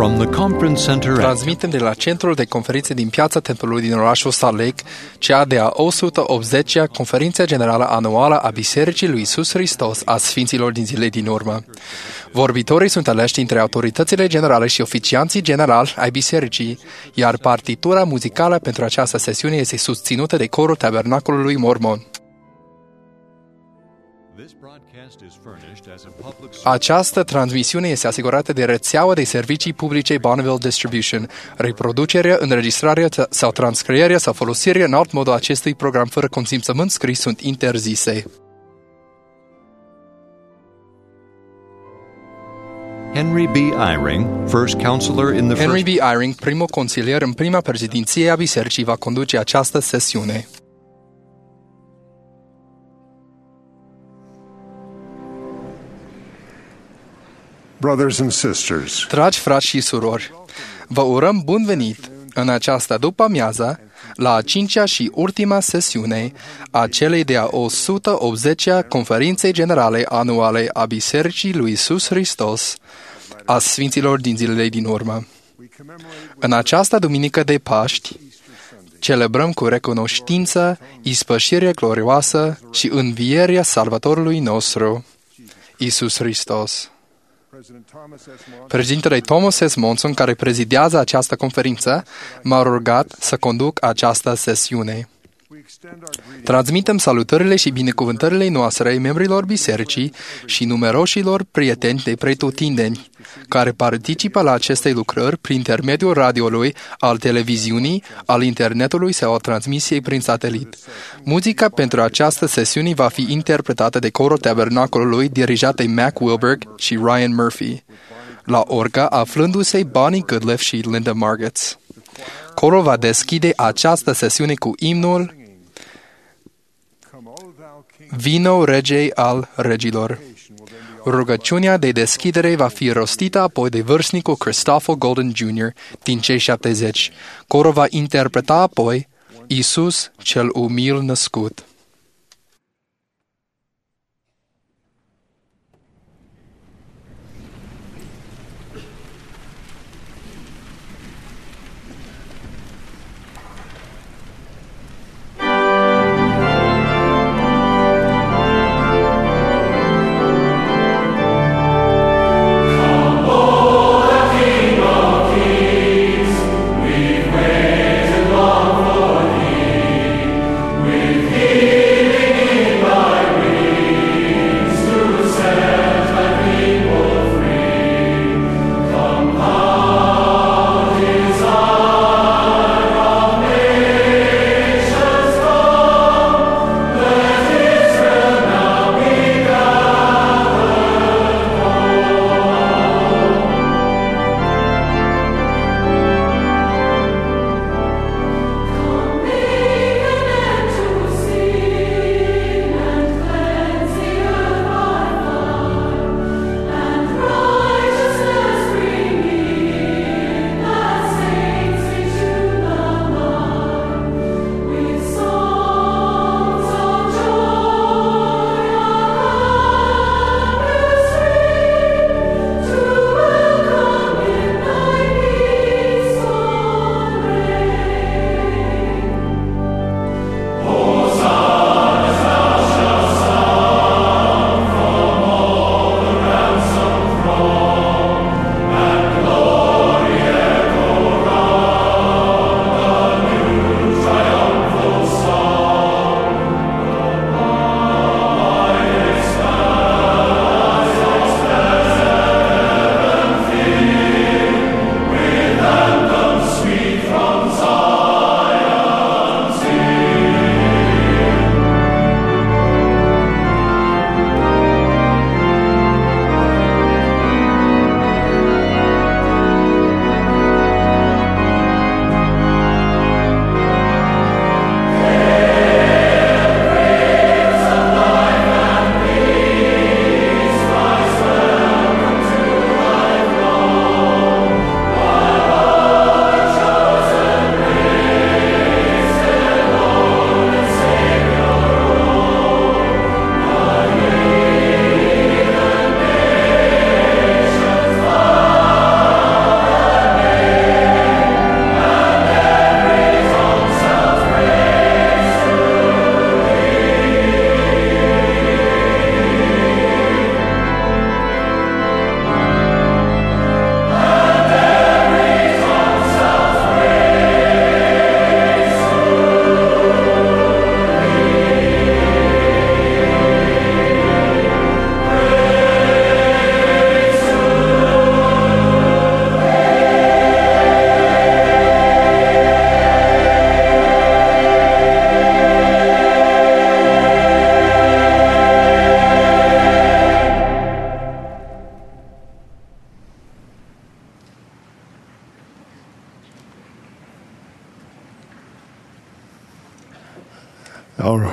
From the Conference Center Transmitem de la Centrul de Conferințe din Piața Templului din orașul Salt Lake, cea de-a 180-a Conferință Generală Anuală a Bisericii lui Iisus Hristos a Sfinților din zilele din urmă. Vorbitorii sunt aleși dintre autoritățile generale și oficianții generali ai bisericii, iar partitura muzicală pentru această sesiune este susținută de corul Tabernacolului Mormon. Această transmisiune este asigurată de rețeaua de servicii publice Bonneville Distribution. Reproducerea, înregistrarea sau transcrierea sau folosirea în alt mod a acestui program fără consimțământ scris sunt interzise. Henry B. Eyring, first counselor in the Henry B. Eyring, primul consilier în prima președinție a bisericii, va conduce această sesiune. Brothers and sisters, Dragi frați și surori, vă urăm bun venit în această după-amiază la a 5-a și ultima sesiune a celei de-a 180-a Conferințe Generale Anuale a Bisericii lui Iisus Hristos a Sfinților din zilele din urmă. În această duminică de Paști, celebrăm cu recunoștință ispășirea glorioasă și învierea Salvatorului nostru, Iisus Hristos. Președintele Thomas S. Monson, care prezidează această conferință, m-a rugat să conduc această sesiune. Transmitem salutările și binecuvântările noastre membrilor bisericii și numeroșilor prieteni de pretutindeni, care participă la aceste lucrări prin intermediul radioului, al televiziunii, al internetului sau a transmisiei prin satelit. Muzica pentru această sesiune va fi interpretată de corul Tabernacolului, dirijat de Mac Wilberg și Ryan Murphy. La orga aflându-se Bonnie Goodliff și Linda Margetts. Corul va deschide această sesiune cu imnul Vino Rege al Regilor. Rugăciunea de deschidere va fi rostită apoi de vârstnicul Christopher Golden Jr. din cei 70. Corul va interpreta apoi Iisus cel umil născut. With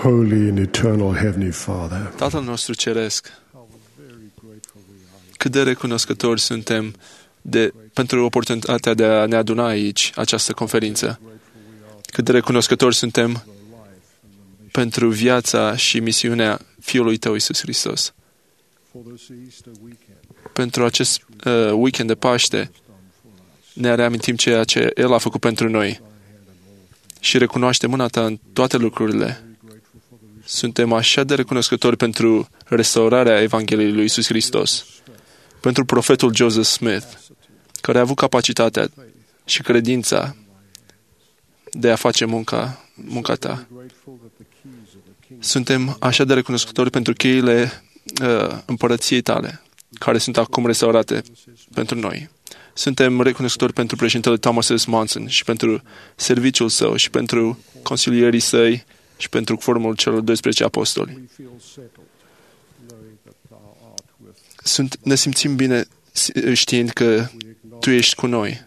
holy and eternal Heavenly Father, Tatăl nostru ceresc, cât de recunoscători suntem pentru oportunitatea de a ne aduna aici, această conferință. Cât de recunoscători suntem pentru viața și misiunea Fiului Tău, Iisus Hristos. Pentru acest weekend de Paște ne reamintim ceea ce El a făcut pentru noi și recunoaștem mâna Ta în toate lucrurile. Suntem așa de recunoscători pentru restaurarea Evangheliei lui Iisus Hristos, pentru profetul Joseph Smith, care a avut capacitatea și credința de a face munca Ta. Suntem așa de recunoscători pentru cheile împărăției Tale, care sunt acum restaurate pentru noi. Suntem recunoscători pentru președintele Thomas S. Monson și pentru serviciul său și pentru consilierii săi și pentru formul celor 12 apostoli. Ne simțim bine știind că Tu ești cu noi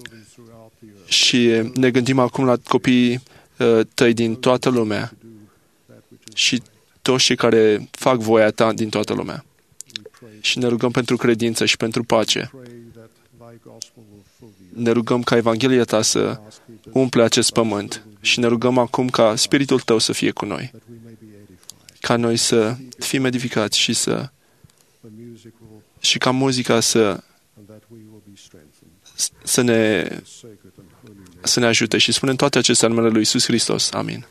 și ne gândim acum la copiii Tăi din toată lumea și toți cei care fac voia Ta din toată lumea. Și ne rugăm pentru credință și pentru pace. Ne rugăm ca Evanghelia Ta să umple acest pământ și ne rugăm acum ca Spiritul Tău să fie cu noi, ca noi să fim edificați și ca muzica să ne ajute și spunem toate acestea în numele lui Iisus Hristos. Amin.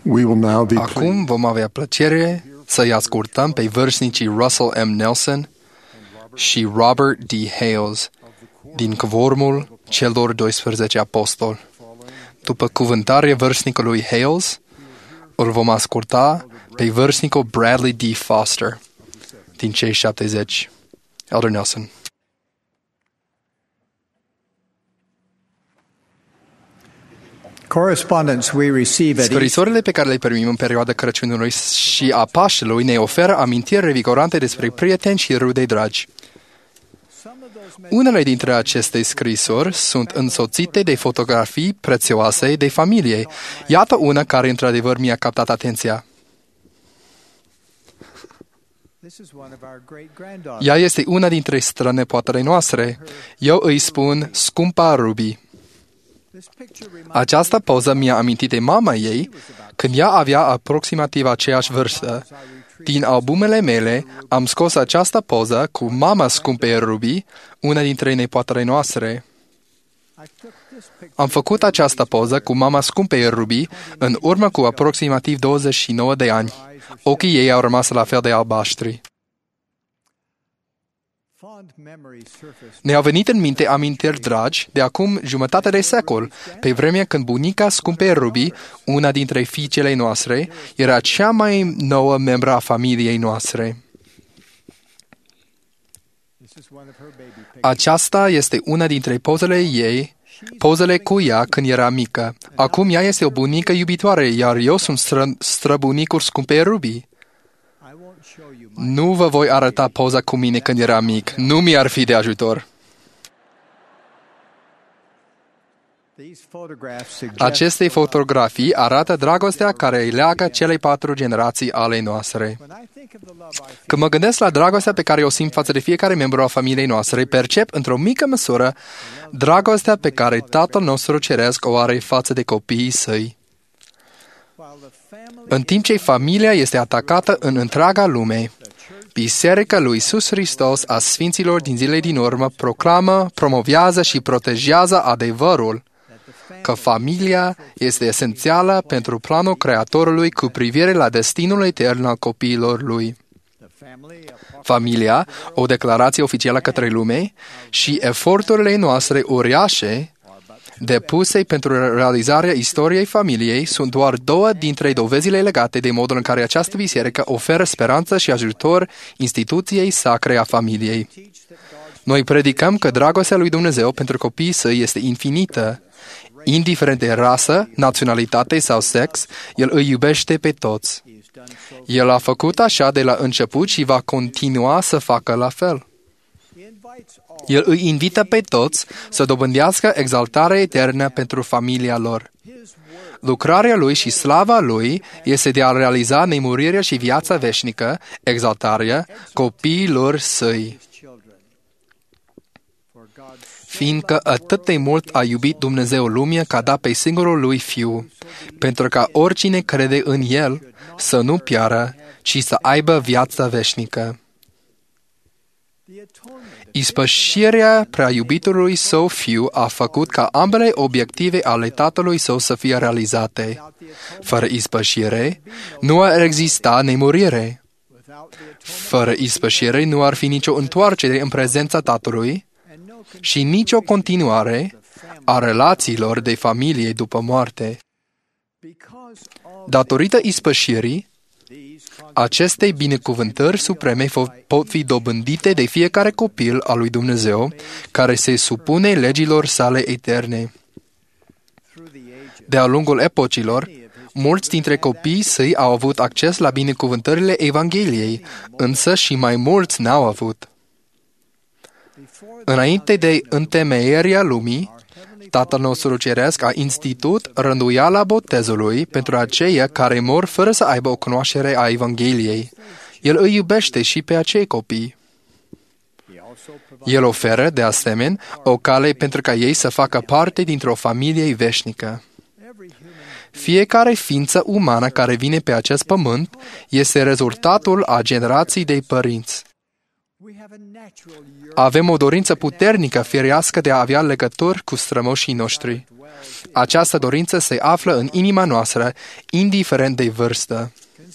We will now be Acum vom avea plăcere să-i ascultăm pe vârstnicii Russell M. Nelson și Robert D. Hales din Cvormul celor 12 apostoli. După cuvântarea vârstnicului Hales, îl vom asculta pe vârstnicul Bradley D. Foster din cei 70. Elder Nelson. Correspondence we receive at Easter Scrisorile pe care le primim în perioada Crăciunului și a Paștelui ne oferă amintiri revigorante despre prieteni și rude dragi. Unele dintre aceste scrisori sunt însoțite de fotografii prețioase de familie. Iată una care într-adevăr mi-a captat atenția. Ea este una dintre strănepoatele noastre. Eu îi spun scumpa Ruby. Această poză mi-a amintit de mama ei când ea avea aproximativ aceeași vârstă. Din albumele mele am scos această poză cu mama scumpei Ruby, una dintre nepoatele noastre. Am făcut această poză cu mama scumpei Ruby în urmă cu aproximativ 29 de ani. Ochii ei au rămas la fel de albaștri. Ne-au venit în minte amintiri dragi de acum jumătate de secol, pe vremea când bunica scumpei Ruby, una dintre fiicele noastre, era cea mai nouă membră a familiei noastre. Aceasta este una dintre pozele cu ea când era mică. Acum ea este o bunică iubitoare, iar eu sunt străbunicul scumpei Ruby. Nu vă voi arăta poza cu mine când eram mic. Nu mi-ar fi de ajutor. Aceste fotografii arată dragostea care îi leagă cele 4 generații ale noastre. Când mă gândesc la dragostea pe care o simt față de fiecare membru al familiei noastre, percep într-o mică măsură dragostea pe care Tatăl nostru Ceresc o are față de copiii săi. În timp ce familia este atacată în întreaga lume, Biserica lui Iisus Hristos a Sfinților din zilele din urmă proclamă, promovează și protejează adevărul că familia este esențială pentru planul Creatorului cu privire la destinul etern al copiilor lui. Familia, o declarație oficială către lume, și eforturile noastre uriașe depuse pentru realizarea istoriei familiei sunt doar 2 dintre dovezile legate de modul în care această biserică oferă speranță și ajutor instituției sacre a familiei. Noi predicăm că dragostea lui Dumnezeu pentru copiii săi este infinită. Indiferent de rasă, naționalitate sau sex, El îi iubește pe toți. El a făcut așa de la început și va continua să facă la fel. El îi invită pe toți să dobândească exaltarea eternă pentru familia lor. Lucrarea lui și slava lui este de a realiza nemurirea și viața veșnică, exaltarea copiilor săi. Fiindcă atât de mult a iubit Dumnezeu lumea că a dat pe singurul lui Fiu, pentru ca oricine crede în El să nu piară, ci să aibă viața veșnică. Ispășirea prea iubitului său Fiu a făcut ca ambele obiective ale Tatălui său să fie realizate. Fără ispășire, nu ar exista nemurire. Fără ispășire, nu ar fi nicio întoarcere în prezența Tatălui și nicio continuare a relațiilor de familie după moarte. Datorită ispășirii, aceste binecuvântări supreme pot fi dobândite de fiecare copil al lui Dumnezeu care se supune legilor sale eterne. De-a lungul epocilor, mulți dintre copiii săi au avut acces la binecuvântările Evangheliei, însă și mai mulți n-au avut. Înainte de întemeierea lumii, Tatăl nostru Ceresc a institut rânduiala botezului pentru aceia care mor fără să aibă o cunoaștere a Evangheliei. El îi iubește și pe acei copii. El oferă, de asemenea, o cale pentru ca ei să facă parte dintr-o familie veșnică. Fiecare ființă umană care vine pe acest pământ este rezultatul a generații de părinți. Avem o dorință puternică, firească, de a avea legături cu strămoșii noștri. Această dorință se află în inima noastră, indiferent de vârstă.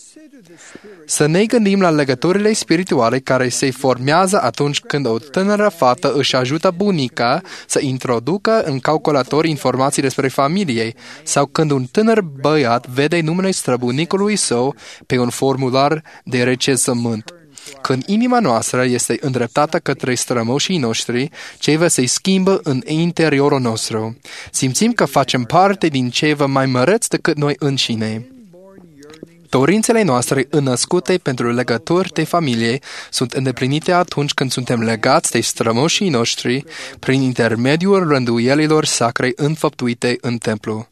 Să ne gândim la legăturile spirituale care se formează atunci când o tânără fată își ajută bunica să introducă în calculator informații despre familie, sau când un tânăr băiat vede numele străbunicului său pe un formular de recensământ. Când inima noastră este îndreptată către strămoșii noștri, ceva se schimbă în interiorul nostru. Simțim că facem parte din ceva mai măreț decât noi înșine. Dorințele noastre înnăscute pentru legături de familie sunt îndeplinite atunci când suntem legați de strămoșii noștri prin intermediul rânduielilor sacre înfăptuite în templu.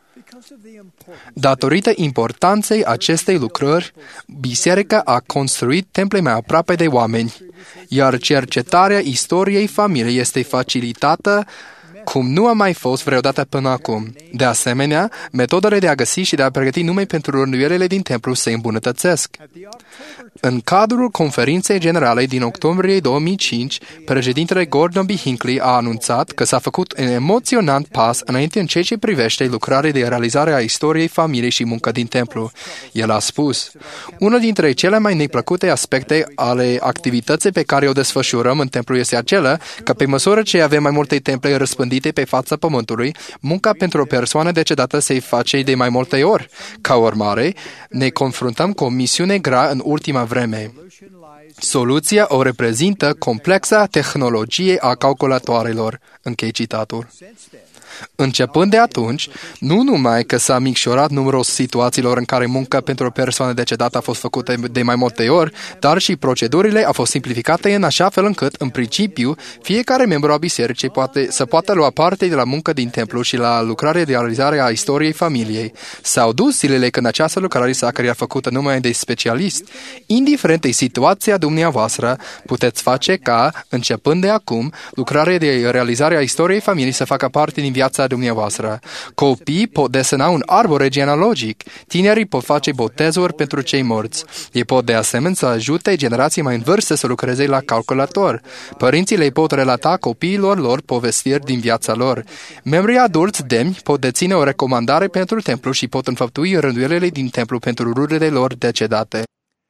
Datorită importanței acestei lucrări, biserica a construit temple mai aproape de oameni, iar cercetarea istoriei familiei este facilitată cum nu a mai fost vreodată până acum. De asemenea, metodele de a găsi și de a pregăti nume pentru rânduielile din templu se îmbunătățesc. În cadrul conferinței generale din octombrie 2005, președintele Gordon B. Hinckley a anunțat că s-a făcut un emoționant pas înainte în ceea ce privește lucrarea de realizare a istoriei familiei și munca din templu. El a spus: "Unul dintre cele mai neplăcute aspecte ale activității pe care o desfășurăm în templu este acela că pe măsură ce avem mai multe temple răspândite pe fața pământului, munca pentru o persoană decedată se face de mai multe ori. Ca urmare, ne confruntăm cu o misiune grea în ultima vreme. Soluția o reprezintă complexa tehnologie a calculatoarelor." Închei citatul. Începând de atunci, nu numai că s-a micșorat numărul situațiilor în care munca pentru o persoană decedată a fost făcută de mai multe ori, dar și procedurile au fost simplificate în așa fel încât, în principiu, fiecare membru al bisericii să poată lua parte de la muncă din templu și la lucrarea de realizare a istoriei familiei. S-au dus zilele când această lucrare sacră era făcută numai de specialist. Indiferent de situația dumneavoastră, puteți face ca, începând de acum, lucrarea de realizare a istoriei familiei să facă parte din viața dumneavoastră. Copiii pot desena un arbore genealogic. Tinerii pot face botezuri pentru cei morți. Ei pot de asemenea să ajute generații mai în vârstă să lucreze la calculator. Părinții le pot relata copiilor lor povestiri din viața lor. Membrii adulți demni pot deține o recomandare pentru templu și pot înfăptui rânduielile din templu pentru rudele lor decedate.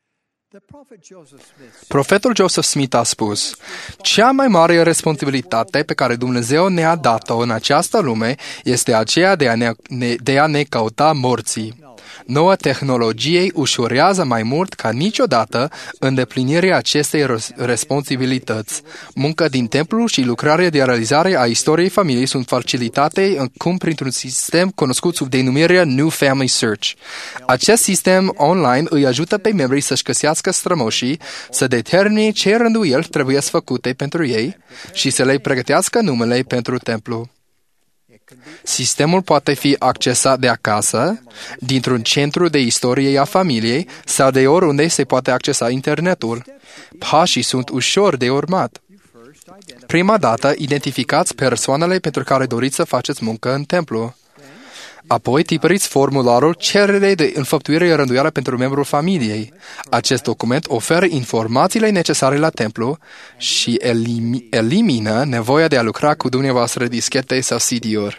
Profetul Joseph Smith a spus: "Cea mai mare responsabilitate pe care Dumnezeu ne-a dat-o în această lume este aceea de a ne căuta morții. Noua tehnologie ușurează mai mult ca niciodată îndeplinirea acestei responsabilități. Munca din templu și lucrarea de realizare a istoriei familiei sunt facilitate acum printr-un sistem cunoscut sub denumirea New Family Search. Acest sistem online îi ajută pe membrii să-și găsească strămoșii, să determine ce rânduieli trebuie făcute pentru ei și să le pregătească numele pentru templu. Sistemul poate fi accesat de acasă, dintr-un centru de istorie a familiei sau de oriunde se poate accesa internetul. Pașii sunt ușor de urmat. Prima dată, identificați persoanele pentru care doriți să faceți muncă în templu. Apoi tipăriți formularul cerere de înfăptuire rânduială pentru membrul familiei. Acest document oferă informațiile necesare la templu și elimină nevoia de a lucra cu dumneavoastră dischete sau CD-uri.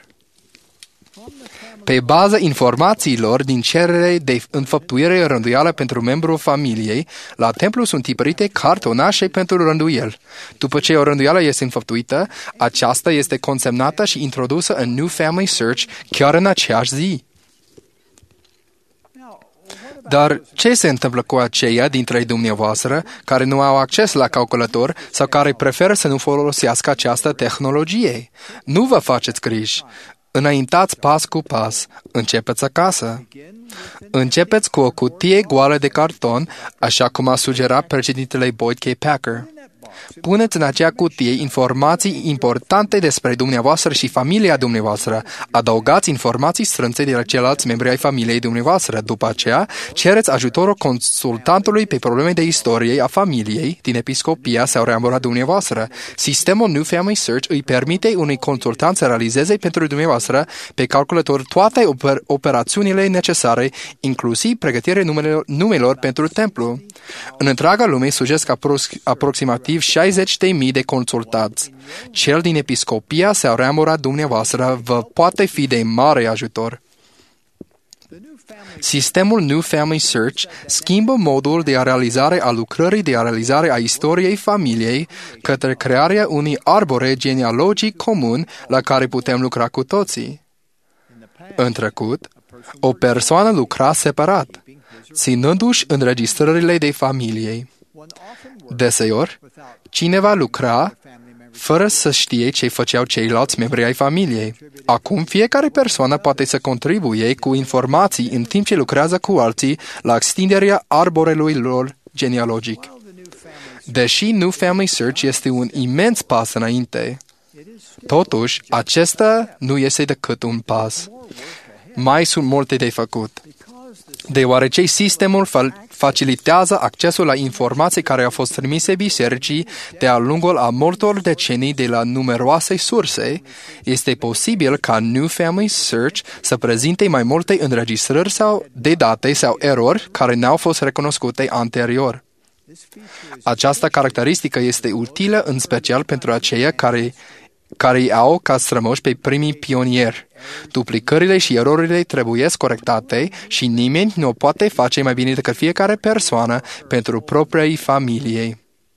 Pe baza informațiilor din cerere de înfăptuire rânduială pentru membrul familiei, la templu sunt tipărite cartonașe pentru rânduiel. După ce o rânduială este înfăptuită, aceasta este consemnată și introdusă în New Family Search chiar în aceeași zi. Dar ce se întâmplă cu aceia dintre dumneavoastră care nu au acces la calculator sau care preferă să nu folosească această tehnologie? Nu vă faceți griji. Înaintați pas cu pas. Începeți acasă. Începeți cu o cutie goală de carton, așa cum a sugerat președintele Boyd K. Packer. Puneți în acea cutie informații importante despre dumneavoastră și familia dumneavoastră. Adăugați informații strânse de la ceilalți membri ai familiei dumneavoastră. După aceea, cereți ajutorul consultantului pe probleme de istorie a familiei din episcopia sau ramura dumneavoastră. Sistemul New Family Search îi permite unui consultant să realizeze pentru dumneavoastră pe calculator toate operațiunile necesare, inclusiv pregătirea numelor pentru templu. În întreaga lume, sugerez că aproximativ aproximativ 60.000 de consultați. Cel din episcopia sau ramura dumneavoastră vă poate fi de mare ajutor. Sistemul New Family Search schimbă modul de realizare a lucrării de realizare a istoriei familiei către crearea unui arbore genealogic comun la care putem lucra cu toții. În trecut, o persoană lucra separat, ținându-și înregistrările de familie. Deseori, cineva lucra fără să știe ce făceau ceilalți membri ai familiei. Acum, fiecare persoană poate să contribuie cu informații în timp ce lucrează cu alții la extinderea arborelui lor genealogic. Deși New Family Search este un imens pas înainte, totuși, acesta nu este decât un pas. Mai sunt multe de făcut. Deoarece sistemul facilitează accesul la informații care au fost trimise bisericii de-a lungul a multor decenii de la numeroase surse, este posibil ca New Family Search să prezinte mai multe înregistrări sau de date sau erori care n-au fost recunoscute anterior. Această caracteristică este utilă în special pentru aceia care au ca strămoși pe primii pionieri. Duplicările și erorile trebuie corectate și nimeni nu o poate face mai bine decât fiecare persoană pentru propria familie.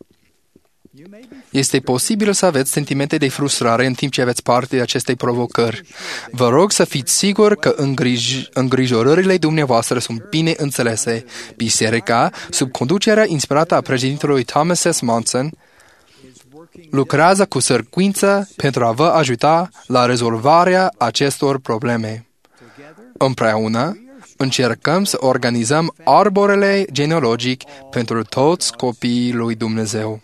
Este posibil să aveți sentimente de frustrare în timp ce aveți parte de aceste provocări. Vă rog să fiți siguri că îngrijorările dumneavoastră sunt bine înțelese. Biserica, sub conducerea inspirată a președintelui Thomas S. Monson, lucrează cu sârguință pentru a vă ajuta la rezolvarea acestor probleme. Împreună, încercăm să organizăm arborele genealogic pentru toți copiii lui Dumnezeu.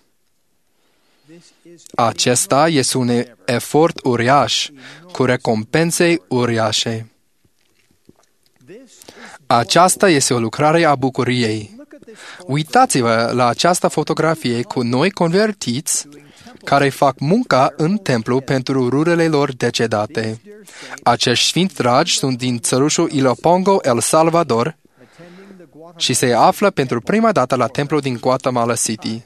Acesta este un efort uriaș, cu recompense uriașe. Aceasta este o lucrare a bucuriei. Uitați-vă la această fotografie cu noi convertiți care fac munca în templu pentru rudele lor decedate. Acești sfinți dragi sunt din țărușul Ilopango, El Salvador și se află pentru prima dată la templul din Guatemala City.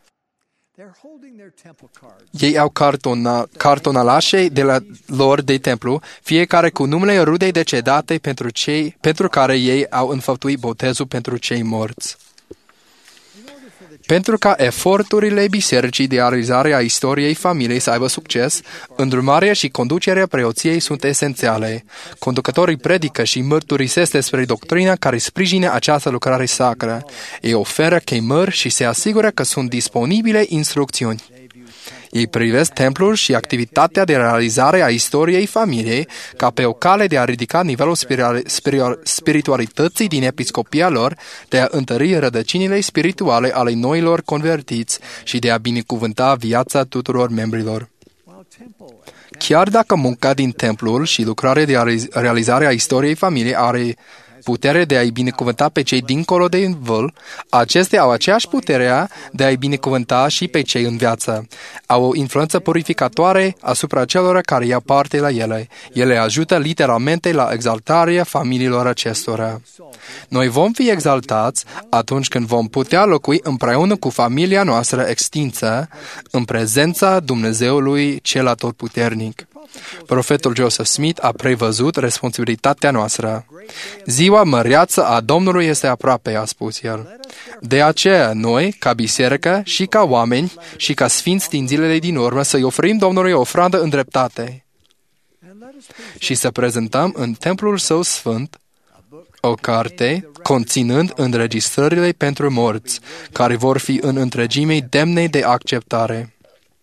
Ei au cartonalașe lor de templu, fiecare cu numele rudei decedate pentru care ei au înfăptuit botezul pentru cei morți. Pentru ca eforturile bisericii de realizare a istoriei familiei să aibă succes, îndrumarea și conducerea preoției sunt esențiale. Conducătorii predică și mărturisesc despre doctrina care sprijine această lucrare sacră. Ei oferă chemări și se asigură că sunt disponibile instrucțiuni. Ei privesc templul și activitatea de realizare a istoriei familiei ca pe o cale de a ridica nivelul spiritualității din episcopia lor, de a întări rădăcinile spirituale ale noilor convertiți și de a binecuvânta viața tuturor membrilor. Chiar dacă munca din templul și lucrarea de realizare a istoriei familiei are putere de a-i binecuvânta pe cei dincolo de văl, acestea au aceeași putere de a-i binecuvânta și pe cei în viață. Au o influență purificatoare asupra celor care ia parte la ele. Ele ajută literalmente la exaltarea familiilor acestora. Noi vom fi exaltați atunci când vom putea locui împreună cu familia noastră extinsă în prezența Dumnezeului cel atotputernic. Profetul Joseph Smith a prevăzut responsabilitatea noastră. Ziua măreață a Domnului este aproape, a spus el. De aceea, noi, ca biserică și ca oameni și ca sfinți din zilele din urmă, să-i oferim Domnului o ofrandă în dreptate și să prezentăm în templul său sfânt o carte conținând înregistrările pentru morți, care vor fi în întregime demne de acceptare.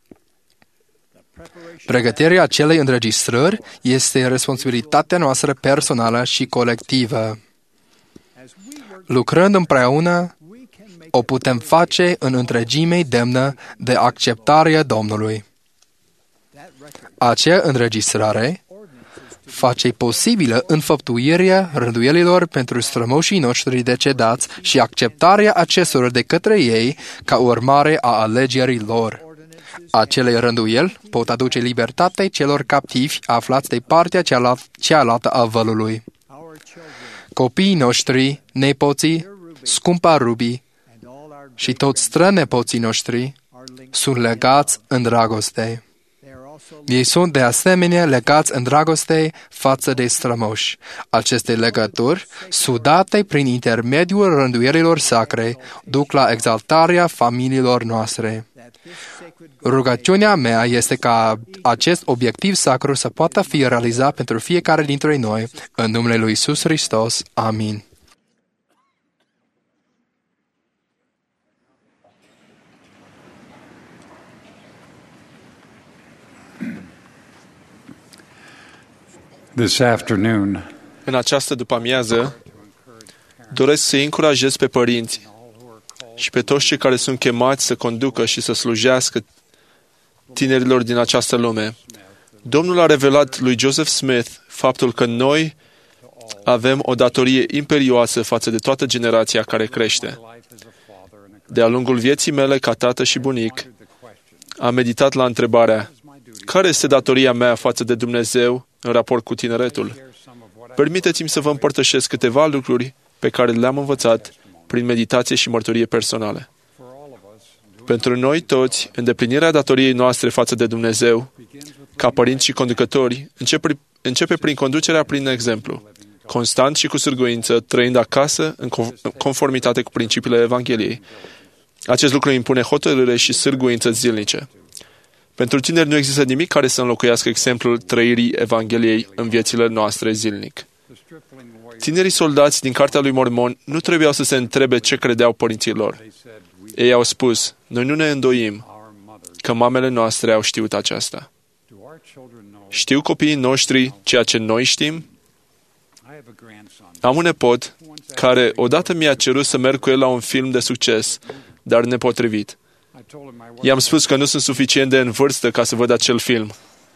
Pregătirea acelei înregistrări este responsabilitatea noastră personală și colectivă. Lucrând împreună, o putem face în întregime demnă de acceptarea Domnului. Acea înregistrare face posibilă înfăptuirea rânduielilor pentru strămoșii noștri decedați și acceptarea acestor de către ei ca urmare a alegerii lor. Acele rânduieli pot aduce libertate celor captivi aflați de partea cealaltă a vălului. Copiii noștri, nepoții, scumpa Ruby și toți strănepoții noștri sunt legați în dragoste. Ei sunt de asemenea legați în dragoste față de strămoși. Aceste legături, sudate prin intermediul rânduierilor sacre, duc la exaltarea familiilor noastre. Rugăciunea mea este ca acest obiectiv sacru să poată fi realizat pentru fiecare dintre noi, în numele lui Iisus Hristos. Amin. This afternoon, În această după-amiază, doresc să-i încurajez pe părinți și pe toți cei care sunt chemați să conducă și să slujească tinerilor din această lume. Domnul a revelat lui Joseph Smith faptul că noi avem o datorie imperioasă față de toată generația care crește. De-a lungul vieții mele ca tată și bunic, am meditat la întrebarea: care este datoria mea față de Dumnezeu în raport cu tineretul? Permiteți-mi să vă împărtășesc câteva lucruri pe care le-am învățat prin meditație și mărturie personale. Pentru noi toți, îndeplinirea datoriei noastre față de Dumnezeu, ca părinți și conducători, începe prin conducerea prin exemplu, constant și cu sârguință, trăind acasă în conformitate cu principiile Evangheliei. Acest lucru impune hotărâre și sârguință zilnice. Pentru tineri nu există nimic care să înlocuiască exemplul trăirii Evangheliei în viețile noastre zilnic. Tinerii soldați din Cartea lui Mormon nu trebuiau să se întrebe ce credeau părinții lor. Ei au spus: noi nu ne îndoim că mamele noastre au știut aceasta. Știu copiii noștri ceea ce noi știm? Am un nepot care odată mi-a cerut să merg cu el la un film de succes, dar nepotrivit. I-am spus că nu sunt suficient de în vârstă ca să văd acel film.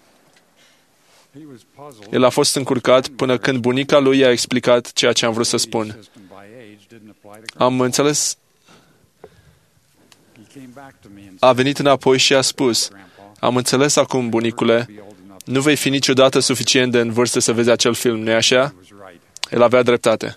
El a fost încurcat până când bunica lui i-a explicat ceea ce am vrut să spun. Am înțeles. A venit înapoi și a spus: am înțeles acum, bunicule, nu vei fi niciodată suficient de în vârstă să vezi acel film, nu-i așa? El avea dreptate.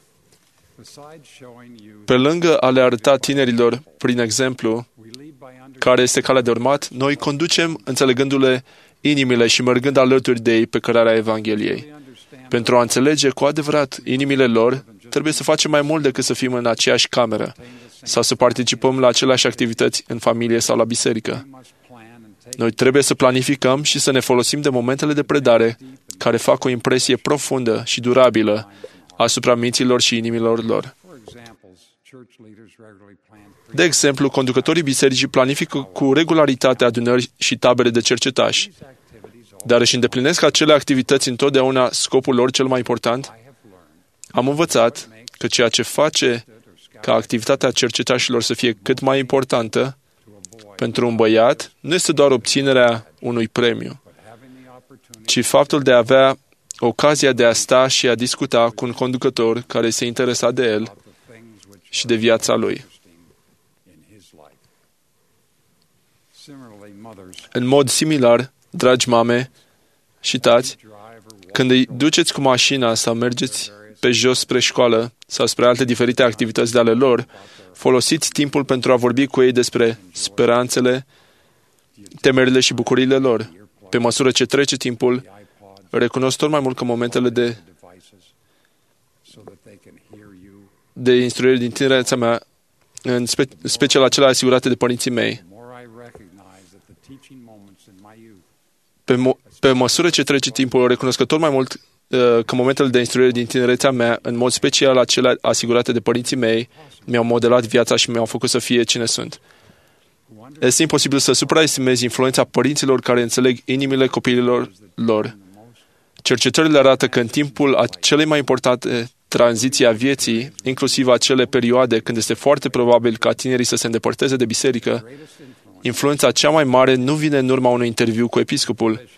Pe lângă a le arăta tinerilor prin exemplu care este calea de urmat, noi conducem înțelegându-le inimile și mergând alături de ei pe cărarea Evangheliei. Pentru a înțelege cu adevărat inimile lor, trebuie să facem mai mult decât să fim în aceeași cameră sau să participăm la aceleași activități în familie sau la biserică. Noi trebuie să planificăm și să ne folosim de momentele de predare care fac o impresie profundă și durabilă asupra minților și inimilor lor. De exemplu, conducătorii bisericii planifică cu regularitate adunări și tabere de cercetași, dar își îndeplinesc acele activități întotdeauna scopul lor cel mai important? Am învățat că ceea ce face ca activitatea cercetașilor să fie cât mai importantă pentru un băiat nu este doar obținerea unui premiu, ci faptul de a avea ocazia de a sta și a discuta cu un conducător care se interesa de el și de viața lui. În mod similar, dragi mame și tați, când îi duceți cu mașina sau mergeți pe jos spre școală sau spre alte diferite activități de ale lor, folosiți timpul pentru a vorbi cu ei despre speranțele, temerile și bucuriile lor. Pe măsură ce trece timpul, recunosc tot mai mult că momentele de instruire din tinerețea mea, în special acelea asigurate de părinții mei, pe măsură ce trece timpul, recunosc că tot mai mult că momentele de instruire din tinerețea mea, în mod special acelea asigurate de părinții mei, mi-au modelat viața și mi-au făcut să fie cine sunt. Este imposibil să supraestimezi influența părinților care înțeleg inimile copiilor lor. Cercetările arată că în timpul acelei mai importante tranziții a vieții, inclusiv acele perioade când este foarte probabil ca tinerii să se îndepărteze de biserică, influența cea mai mare nu vine în urma unui interviu cu episcopul,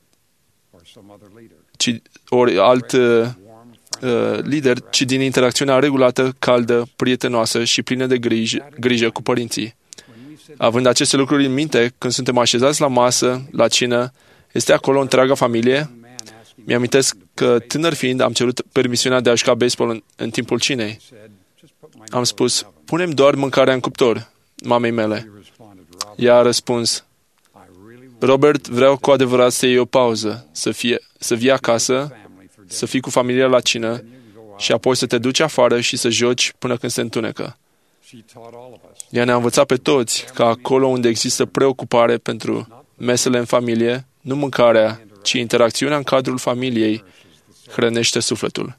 ori alt lider, ci din interacțiunea regulată, caldă, prietenoasă și plină de grijă cu părinții. Având aceste lucruri în minte, când suntem așezați la masă, la cină, este acolo întreaga familie. Mi-amintesc că, tânăr fiind, am cerut permisiunea de a juca baseball în timpul cinei. Am spus: punem doar mâncarea în cuptor, mamei mele. Ea a răspuns, Robert, vreau cu adevărat să iei o pauză, să vii acasă, să fii cu familia la cină și apoi să te duci afară și să joci până când se întunecă. Ea ne-a învățat pe toți că acolo unde există preocupare pentru mesele în familie, nu mâncarea, ci interacțiunea în cadrul familiei hrănește sufletul.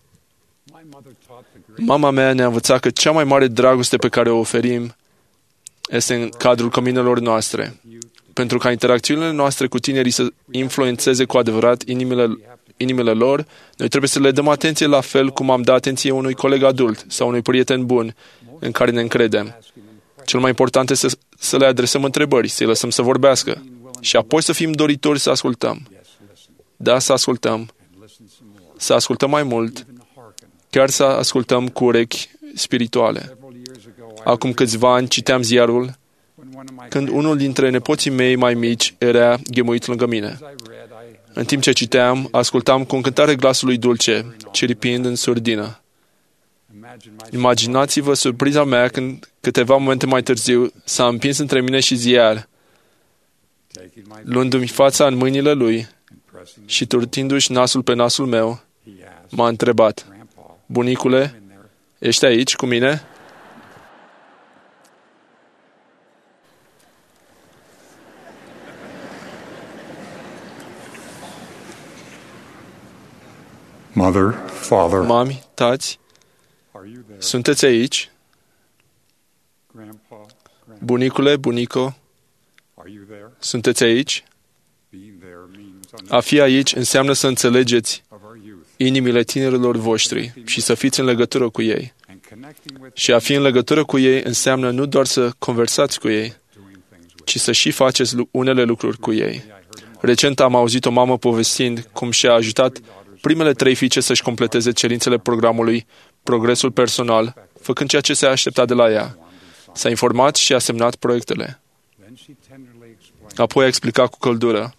Mama mea ne-a învățat că cea mai mare dragoste pe care o oferim este în cadrul căminelor noastre. Pentru ca interacțiunile noastre cu tinerii să influențeze cu adevărat inimile lor, noi trebuie să le dăm atenție la fel cum am dat atenție unui coleg adult sau unui prieten bun în care ne încredem. Cel mai important este să le adresăm întrebări, să-i lăsăm să vorbească și apoi să fim doritori să ascultăm. Da, să ascultăm mai mult, chiar să ascultăm cu urechi spirituale. Acum câțiva ani citeam ziarul când unul dintre nepoții mei mai mici era ghemuit lângă mine. În timp ce citeam, ascultam cu încântare glasul lui dulce, ciripind în surdină. Imaginați-vă surpriza mea când, câteva momente mai târziu, s-a împins între mine și ziar, luându-mi fața în mâinile lui și turtindu-și nasul pe nasul meu, m-a întrebat, bunicule, ești aici cu mine? Mother, Father, Mami, tați, sunteți aici? Bunicule, bunico, sunteți aici? A fi aici înseamnă să înțelegeți inimile tinerilor voștri și să fiți în legătură cu ei. Și a fi în legătură cu ei înseamnă nu doar să conversați cu ei, ci să și faceți unele lucruri cu ei. Recent am auzit o mamă povestind cum și-a ajutat primele 3 fiice să-și completeze cerințele programului Progresul Personal, făcând ceea ce se aștepta de la ea. S-a informat și a semnat proiectele. Apoi a explicat cu căldură,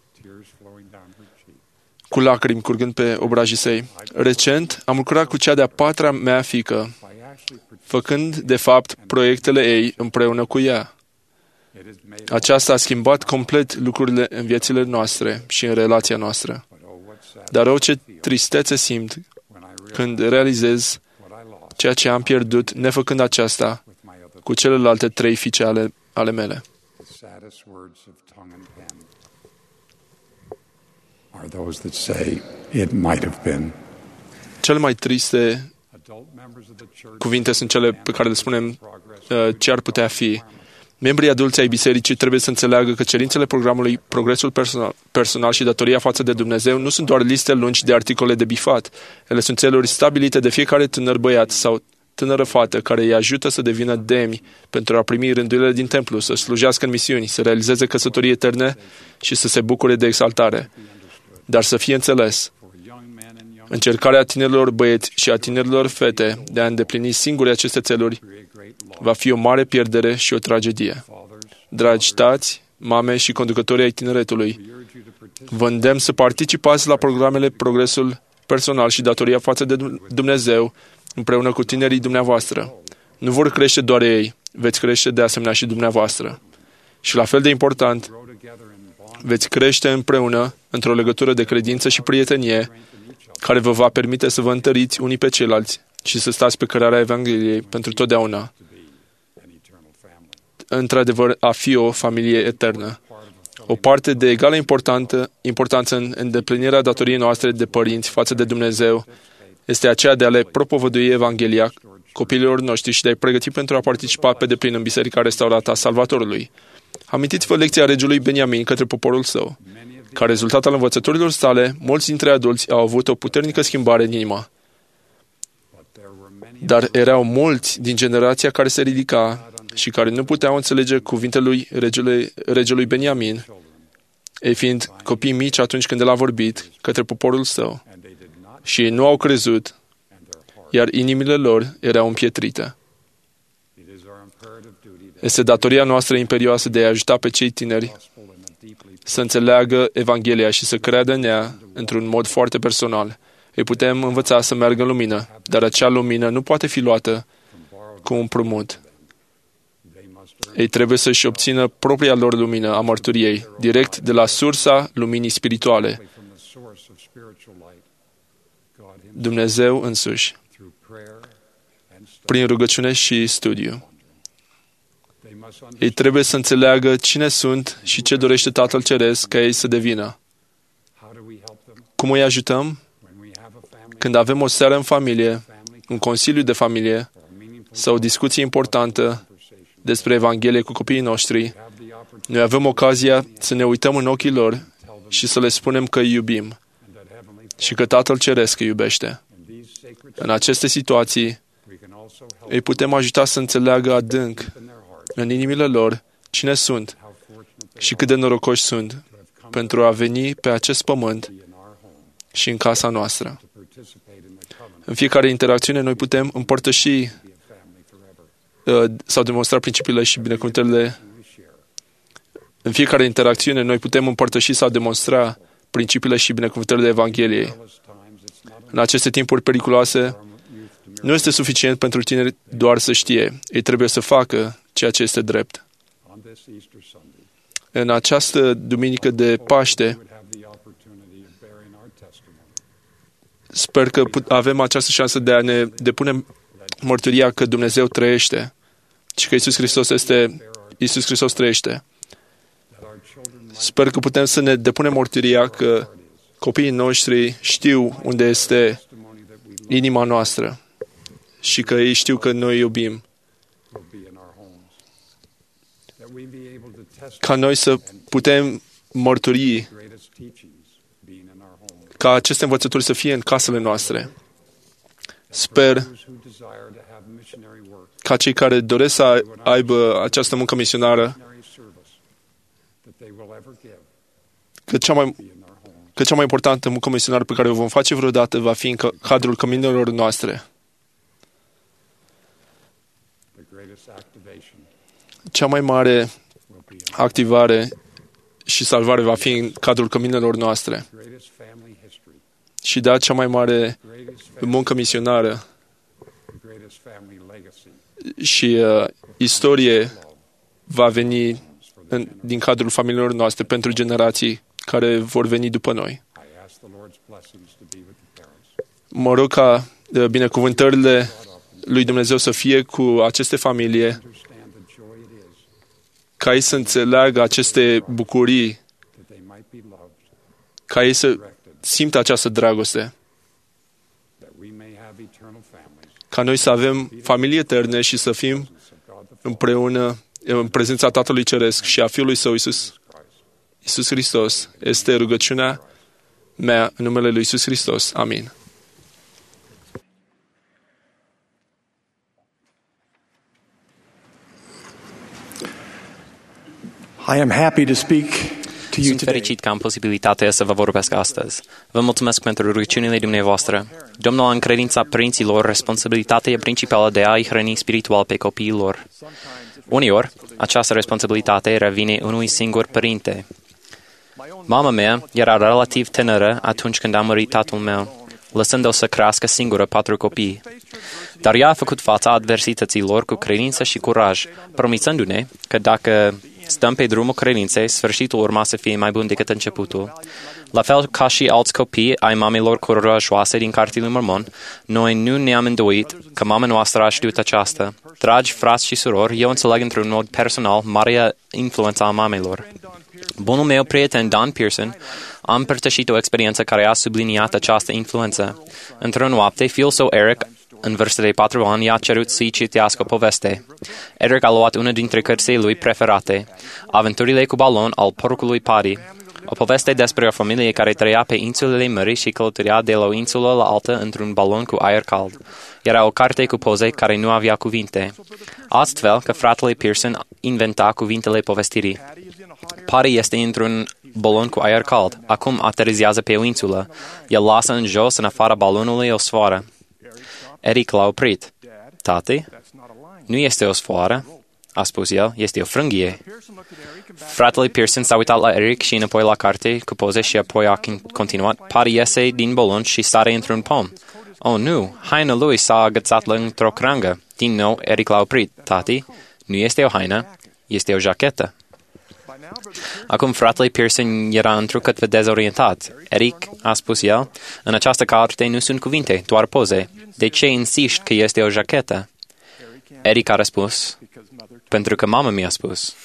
cu lacrimi curgând pe obrajii săi. Recent am lucrat cu cea de-a 4-a mea fiică, făcând, de fapt, proiectele ei împreună cu ea. Aceasta a schimbat complet lucrurile în viețile noastre și în relația noastră. Dar o ce tristețe simt când realizez ceea ce am pierdut nefăcând aceasta cu celelalte 3 fiice ale mele. Cele mai triste cuvinte sunt cele pe care le spunem ce ar putea fi. Membrii adulți ai bisericii trebuie să înțeleagă că cerințele programului Progresul Personal și datoria față de Dumnezeu nu sunt doar liste lungi de articole de bifat. Ele sunt țeluri stabilite de fiecare tânăr băiat sau tânără fată care îi ajută să devină demni pentru a primi rândurile din templu, să slujească în misiuni, să realizeze căsătorii eterne și să se bucure de exaltare. Dar să fie înțeles, încercarea tinerilor băieți și a tinerilor fete de a îndeplini singuri aceste țeluri va fi o mare pierdere și o tragedie. Dragi tați, mame și conducătorii ai tineretului, vă îndemn să participați la programele Progresul Personal și datoria față de Dumnezeu împreună cu tinerii dumneavoastră. Nu vor crește doar ei, veți crește de asemenea și dumneavoastră. Și la fel de important, veți crește împreună într-o legătură de credință și prietenie care vă va permite să vă întăriți unii pe ceilalți și să stați pe cărarea Evangheliei pentru totdeauna. Într-adevăr, a fi o familie eternă. O parte de egală importanță în îndeplinirea datoriei noastre de părinți față de Dumnezeu este aceea de a le propovădui Evanghelia copiilor noștri și de a-i pregăti pentru a participa pe deplin în Biserica Restaurată a Salvatorului. Amintiți-vă lecția regelui Beniamin către poporul său. Ca rezultat al învățăturilor sale, mulți dintre adulți au avut o puternică schimbare în inimă. Dar erau mulți din generația care se ridica și care nu puteau înțelege cuvintele regelui Beniamin, ei fiind copii mici atunci când el a vorbit către poporul său. Și ei nu au crezut, iar inimile lor erau împietrite. Este datoria noastră imperioasă de a ajuta pe cei tineri să înțeleagă Evanghelia și să creadă în ea într-un mod foarte personal. Îi putem învăța să meargă în lumină, dar acea lumină nu poate fi luată cu un împrumut. Ei trebuie să-și obțină propria lor lumină a mărturiei, direct de la sursa luminii spirituale, Dumnezeu însuși, prin rugăciune și studiu. Ei trebuie să înțeleagă cine sunt și ce dorește Tatăl Ceresc ca ei să devină. Cum îi ajutăm? Când avem o seară în familie, un consiliu de familie sau o discuție importantă despre Evanghelie cu copiii noștri, noi avem ocazia să ne uităm în ochii lor și să le spunem că îi iubim și că Tatăl Ceresc îi iubește. În aceste situații, îi putem ajuta să înțeleagă adânc în inimile lor cine sunt și cât de norocoși sunt pentru a veni pe acest pământ și în casa noastră. În fiecare interacțiune noi putem împărtăși sau demonstra principiile și binecuvântările. În fiecare interacțiune noi putem împărtăși sau demonstra principiile și binecuvântările Evangheliei. În aceste timpuri periculoase, nu este suficient pentru tineri doar să știe. Ei trebuie să facă ceea ce este drept. În această duminică de Paște, sper că avem această șansă de a ne depune mărturia că Dumnezeu trăiește și că Iisus Hristos trăiește. Sper că putem să ne depunem mărturia că copiii noștri știu unde este inima noastră și că ei știu că noi iubim. Ca noi să putem mărturi ca aceste învățături să fie în casele noastre. Sper ca cei care doresc să aibă această muncă misionară, că cea mai importantă muncă misionară pe care o vom face vreodată va fi în cadrul căminelor noastre. Cea mai mare activare și salvare va fi în cadrul căminelor noastre. Și de cea mai mare muncă misionară și istorie va veni din cadrul familiilor noastre pentru generații care vor veni după noi. Mă rog ca binecuvântările lui Dumnezeu să fie cu aceste familii, ca ei să înțeleagă aceste bucurii, ca ei să simtă această dragoste, ca noi să avem familii eterne și să fim împreună în prezența Tatălui Ceresc și a Fiului Său, Iisus Hristos. Este rugăciunea mea în numele lui Iisus Hristos. Amin. I am happy to speak to you Sunt today. fericit că am posibilitatea să vă vorbesc astăzi. Vă mulțumesc pentru rugăciunile dumneavoastră. Domnul a încredințat părinților responsabilitatea principală de a-i hrăni spiritual pe copiii lor. Uneori, această responsabilitate revine unui singur părinte. Mama mea era relativ tânără atunci când a murit tatăl meu, lăsând-o să crească singură 4 copii. Dar ea a făcut fața adversităților cu credință și curaj, promițându-ne că dacă stăm pe drumul credinței, sfârșitul urma să fie mai bun decât începutul. La fel ca și alți copii ai mamelor curajoase din Cartea lui Mormon, noi nu ne-am îndoit că mama noastră a știut aceasta. Dragi frați și surori, eu înțeleg într-un mod personal marea influența a mamelor. Bunul meu prieten Dan Pearson a împărtășit o experiență care a subliniat această influență. Într-o noapte, fiul său Eric, în vârstă de 4 ani, i-a cerut să-i citească o poveste. Eric a luat una dintre cărțile lui preferate, Aventurile cu balon al porcului Paddy, o poveste despre o familie care trăia pe insulele mării și călătorea de la o insulă la alta într-un balon cu aer cald. Era o carte cu poze care nu avea cuvinte. Astfel că fratele Pearson inventa cuvintele povestirii. Paddy este într-un balon cu aer cald. Acum aterizează pe o insulă. El lasă în jos, în afara balonului, o sfoară. Eric l-a oprit. Tati, nu este o sfoară, a spus el, este o frânghie. Fratele Pearson s-a uitat la Eric și înapoi la carte cu poze și apoi a continuat. Paddy iese din balon și sare într-un pom. Oh, nu, haina lui s-a agățat într-o crangă. Din nou, Eric l-a oprit. Tati, Nu este o haină, este o jachetă. Acum fratele Pearson era întrucâtva dezorientat. Eric, a spus el, în această carte nu sunt cuvinte, doar poze. De ce insiști că este o jachetă? Eric a răspuns, pentru că mama mi-a spus.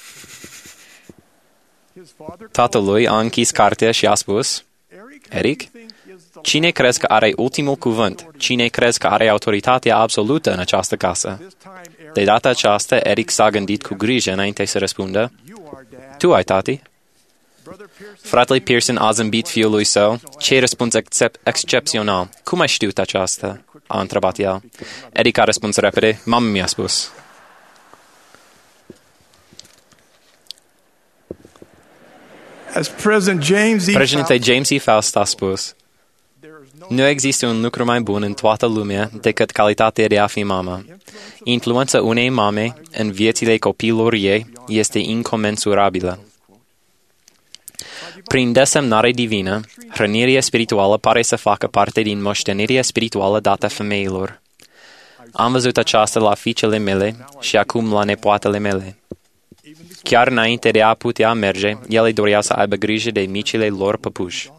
Tatălui a închis cartea și a spus, Eric, cine crezi că are ultimul cuvânt? Cine crezi că are autoritatea absolută în această casă? De data aceasta, Eric s-a gândit cu grijă înainte să răspundă, tu ai, tati? Fratele Pearson a zâmbit fiului său. Ce răspuns excepțional. Cum ai știut aceasta? A întrebat el. Eric a răspuns repede. Mama mi-a spus. Președinte James E. Faust a spus, nu există un lucru mai bun în toată lumea decât calitatea de a fi mamă. Influența unei mame în viețile copiilor ei este incomensurabilă. Prin desemnare divină, hrănirea spirituală pare să facă parte din moștenirea spirituală dată femeilor. Am văzut aceasta la fiicele mele și acum la nepoatele mele. Chiar înainte de a putea merge, ele doreau să aibă grijă de micile lor păpuși.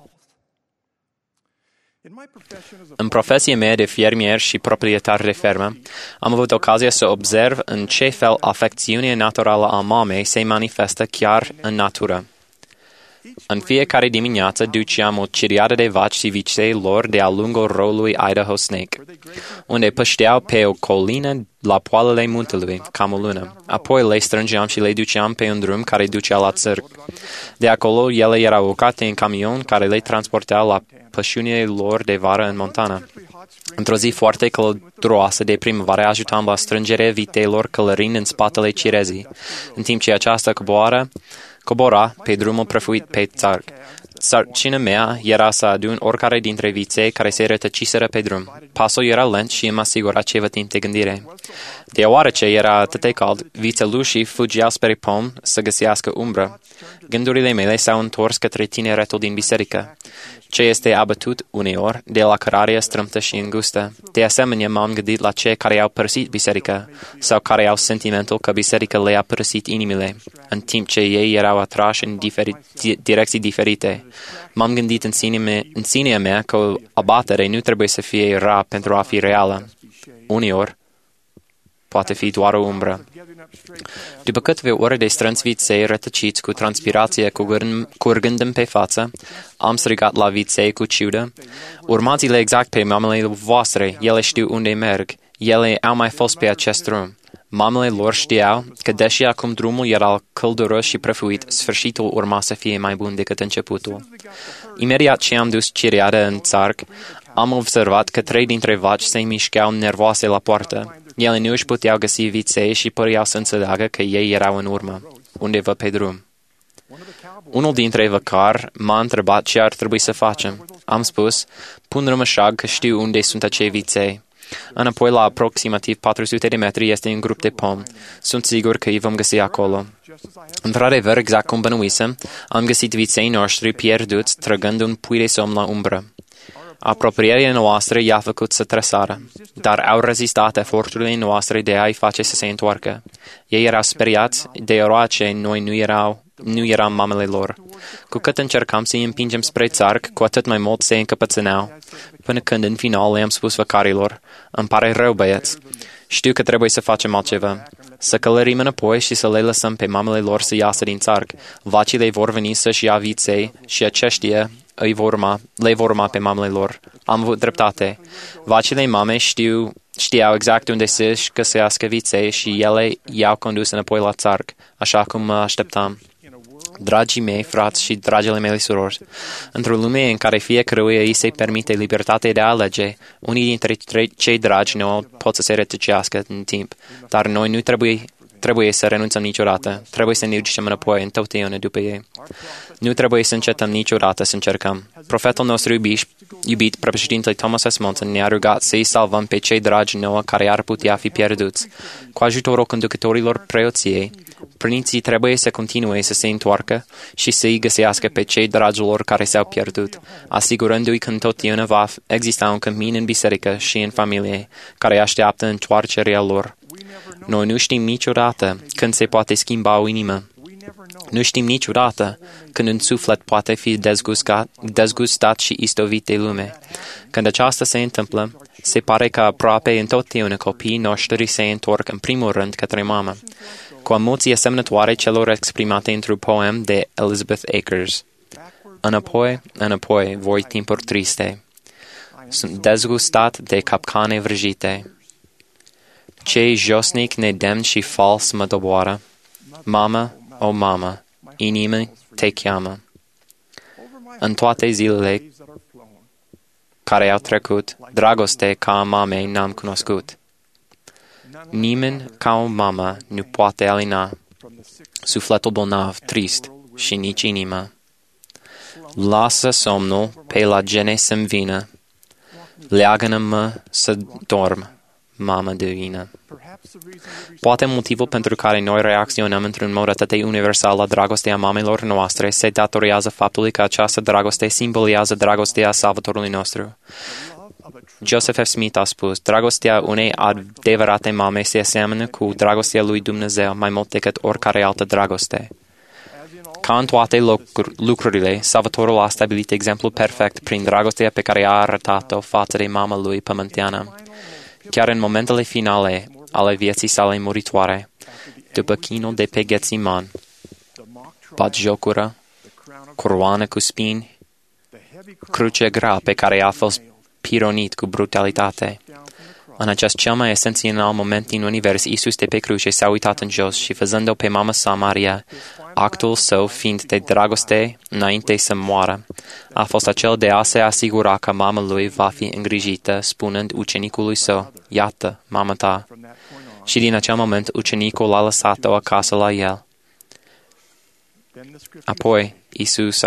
În profesia mea de fermier și proprietar de fermă, am avut ocazia să observ în ce fel afecțiunea naturală a mamei se manifestă chiar în natură. În fiecare dimineață duceam o ciriadă de vaci și viței lor de-a lungul râului Idaho Snake, unde pășteau pe o colină la poalele muntelui, cam o lună. Apoi le strângeam și le duceam pe un drum care ducea la țărc. De acolo ele erau urcate în camion care le transporteau la pășunile lor de vară în Montana. Într-o zi foarte călduroasă de primăvară ajutam la strângerea viteilor călărind în spatele cirezii, în timp ce aceasta cobora pe drumul prăfuit pe țarc. Sarcina mea era să adun oricare dintre viței care se rătăciseră pe drum. Pasul era lent și îmi asigura ceva timp de gândire. Deoarece era atât de cald, vițelușii fugeau spre pom să găsească umbră. Gândurile mele s-au întors către tineretul din biserică, ce este abătut uneori de la cărarea strâmtă și îngustă. De asemenea, m-am gândit la cei care au părăsit biserica sau care au sentimentul că biserica le-a părăsit inimile, în timp ce ei erau atrași în direcții diferite. M-am gândit în sinea mea că o abatere nu trebuie să fie rea pentru a fi reală. Uneori, poate fi doar o umbră. După câteva ore de strânți viței rătăciți cu transpirație curgând pe față, am strigat la viței cu ciudă, urmați-le exact pe mamele voastre, ele știu unde merg, ele au mai fost pe acest drum. Mamele lor știau că, deși acum drumul era călduros și prăfuit, sfârșitul urma să fie mai bun decât începutul. Imediat ce am dus ciriada în țarc, am observat că 3 dintre vaci se mișcau nervoase la poartă. Ele nu își puteau găsi viței și păreau să înțeleagă că ei erau în urmă, undeva pe drum. Unul dintre văcari m-a întrebat ce ar trebui să facem. Am spus, pun rămășag că știu unde sunt acei viței. Înapoi, la aproximativ 400 de metri, este un grup de pom. Sunt sigur că îi vom găsi acolo. Într-adevăr, exact cum bănuisem, am găsit viței noștri pierduți, trăgând un pui de somn la umbră. Apropierea noastră i-a făcut să tresară, dar au rezistat eforturile noastre de a-i face să se întoarcă. Ei erau speriați, deoarece noi nu eram mamele lor. Cu cât încercam să-i împingem spre țarc, cu atât mai mult se încăpățâneau, până când în final le-am spus văcarilor, îmi pare rău, băieți, știu că trebuie să facem altceva. Să călărim înapoi și să le lăsăm pe mamele lor să iasă din țarc. Vacile vor veni să-și ia viței și aceștia le vor urma pe mamele lor. Am avut dreptate. Vacile mame știau exact unde să-și găsească viței și ele i-au condus înapoi la țarc, așa cum mă așteptam. Dragii mei frați și dragile mele surori, într-o lume în care fiecăruia îi se permite libertatea de a alege, unii dintre cei dragi nu pot să se rătăcească în timp, dar noi nu trebuie să renunțăm niciodată. Trebuie să ne ducem înapoi întotdeauna după ei. Nu trebuie să încetăm niciodată să încercăm. Profetul nostru iubit, președintele Thomas S. Monson, ne-a rugat să-i salvăm pe cei dragi nouă care ar putea fi pierduți. Cu ajutorul conducătorilor preoției, părinții trebuie să continue să se întoarcă și să-i găsească pe cei dragi lor care s-au pierdut, asigurându-i că întotdeauna va exista un cămin în biserică și în familie care așteaptă întoarcerea lor. Noi nu știm niciodată când se poate schimba o inimă. Nu știm niciodată când un suflet poate fi dezgustat și istovit de lume. Când aceasta se întâmplă, se pare că aproape întotdeauna copiii noștri se întorc în primul rând către mamă, cu emoții asemănătoare celor exprimate într-un poem de Elizabeth Akers. Înapoi, înapoi, voi timpuri triste. Sunt dezgustat de capcane vrăjite. Ce josnic, nedemn și fals mă doboară. Mamă, o mamă, inima te cheamă. În toate zilele care au trecut, dragoste ca a mamei n-am cunoscut. Nimeni ca o mamă nu poate alina sufletul bolnav, trist și nici inima. Lasă somnul pe la gene să-mi vină, leagă-mă să dorm, mamă divină. Poate motivul pentru care noi reacționăm într-un mod atât de universal la dragostea mamelor noastre se datorează faptului că această dragoste simbolizează dragostea Salvatorului nostru. Joseph F. Smith a spus, dragostea unei adevărate mame se aseamănă cu dragostea lui Dumnezeu mai mult decât oricare altă dragoste. Ca în toate lucrurile, Salvatorul a stabilit exemplul perfect prin dragostea pe care a arătat-o față de mama lui pământeană. Chiar în momentele finale ale vieții sale muritoare, după chinul de pe Ghețiman, batjocură, coroană cu spini, cruce grea pe care a fost pironit cu brutalitate. În acest cel mai esențial moment din univers, Iisus de pe cruce s-a uitat în jos și făzând-o pe mama sa Maria, actul său fiind de dragoste înainte să moară, a fost acel de a se asigura că mama lui va fi îngrijită, spunând ucenicului său, iată, mama ta. Și din acel moment, ucenicul a lăsat-o acasă la el. Apoi, Iisus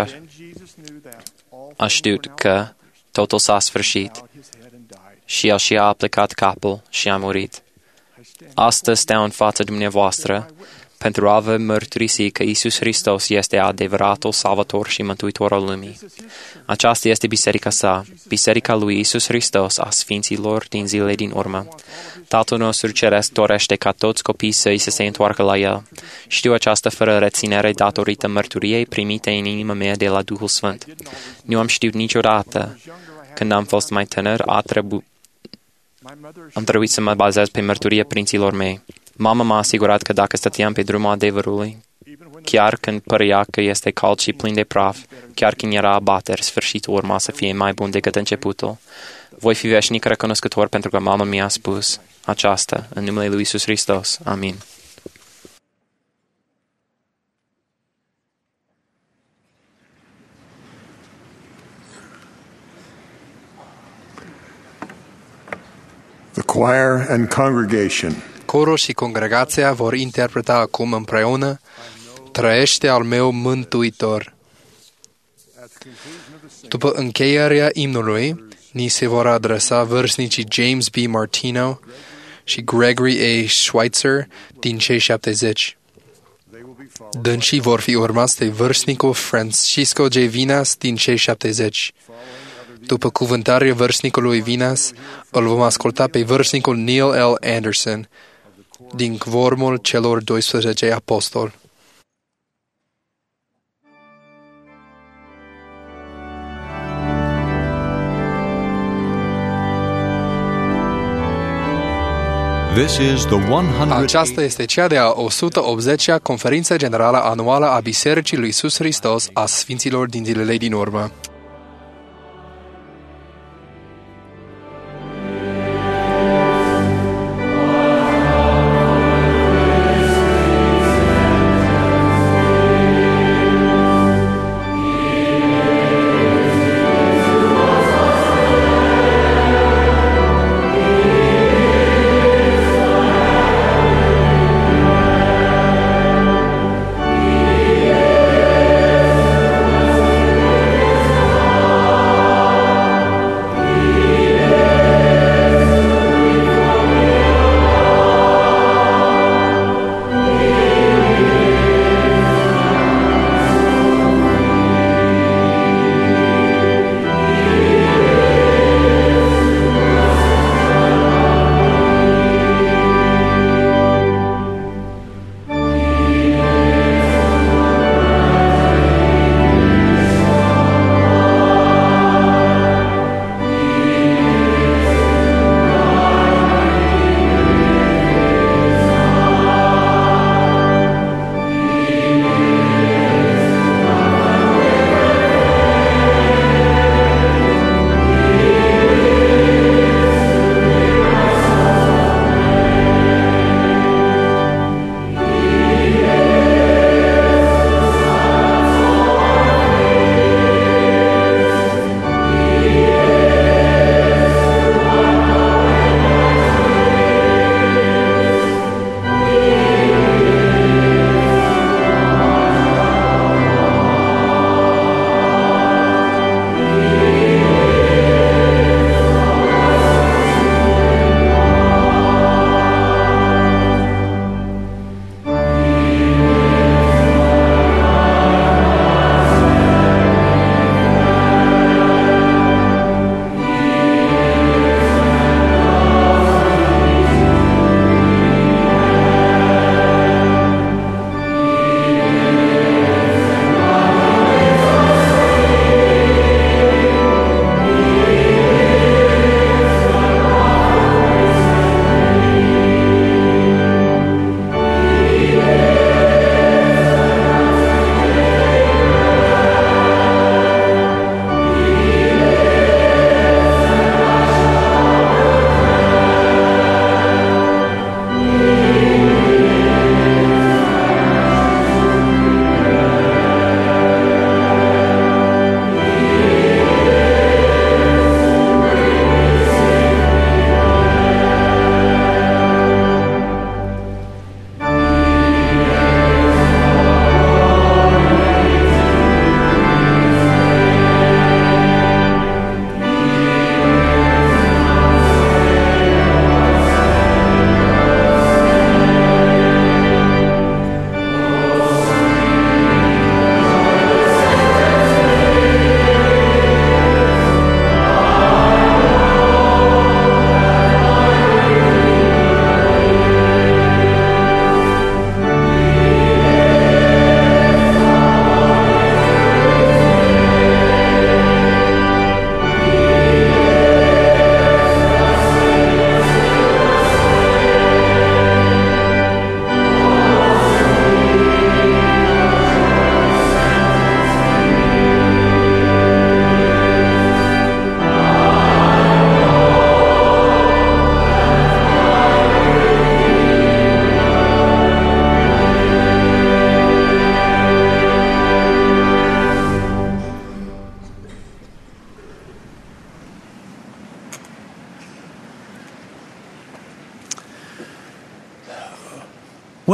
a știut că totul s-a sfârșit și el și-a aplicat capul și a murit. Astăzi stau în fața dumneavoastră pentru a vă mărturisi că Iisus Hristos este adevăratul Salvator și Mântuitor al lumii. Aceasta este biserica sa, biserica lui Iisus Hristos a Sfinților din zilele din urmă. Tatăl nostru Ceresc dorește ca toți copiii săi să se întoarcă la El. Știu aceasta fără reținere datorită mărturiei primite în inima mea de la Duhul Sfânt. Nu am știut niciodată. Când am fost mai tânăr, am trebuit să mă bazez pe mărturia părinților mei. Mama m-a asigurat că dacă stăteam pe drumul adevărului, chiar când părea că este cald și plin de praf, chiar când era abateri, sfârșitul urma să fie mai bun decât începutul. Voi fi veșnic recunoscător pentru că mama mi-a spus aceasta în numele lui Iisus Hristos. Amin. The choir and congregation. Corul și congregația vor interpreta acum împreună Trăiește al meu Mântuitor. După încheierea imnului, ni se vor adresa vârstnicii James B. Martino și Gregory A. Schweitzer din cei 70. Dânsii vor fi urmați de vârstnicul Francisco J. Vinas din cei 70. După cuvântarea vârstnicului Vinas, îl vom asculta pe vârstnicul Neil L. Anderson din Cvormul celor 12 apostoli. Aceasta este cea de-a 180-a conferință generală anuală a Bisericii lui Iisus Hristos a Sfinților din zilele din urmă.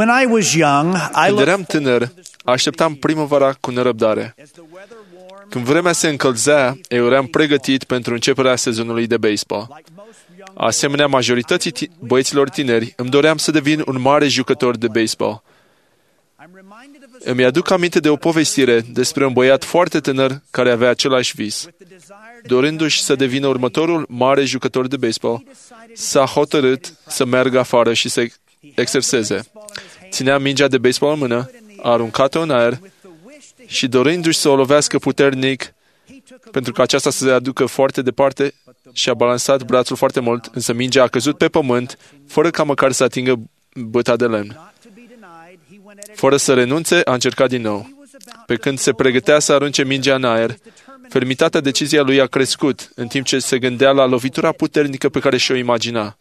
When I was young, I Când eram tânăr, așteptam primăvara cu nerăbdare. Când vremea se încălzea, eu eram pregătit pentru începerea sezonului de baseball. Asemenea majorității băieților tineri, îmi doream să devin un mare jucător de baseball. Îmi aduc aminte de o povestire despre un băiat foarte tânăr care avea același vis. Dorindu-și să devină următorul mare jucător de baseball, s-a hotărât să meargă afară și să exerseze. Ținea mingea de baseball în mână, a aruncat-o în aer și dorindu-și să o lovească puternic, pentru că aceasta să se aducă foarte departe, și-a balansat brațul foarte mult, însă mingea a căzut pe pământ, fără ca măcar să atingă băta de lemn. Fără să renunțe, a încercat din nou. Pe când se pregătea să arunce mingea în aer, fermitatea deciziei lui a crescut, în timp ce se gândea la lovitura puternică pe care și-o imagina.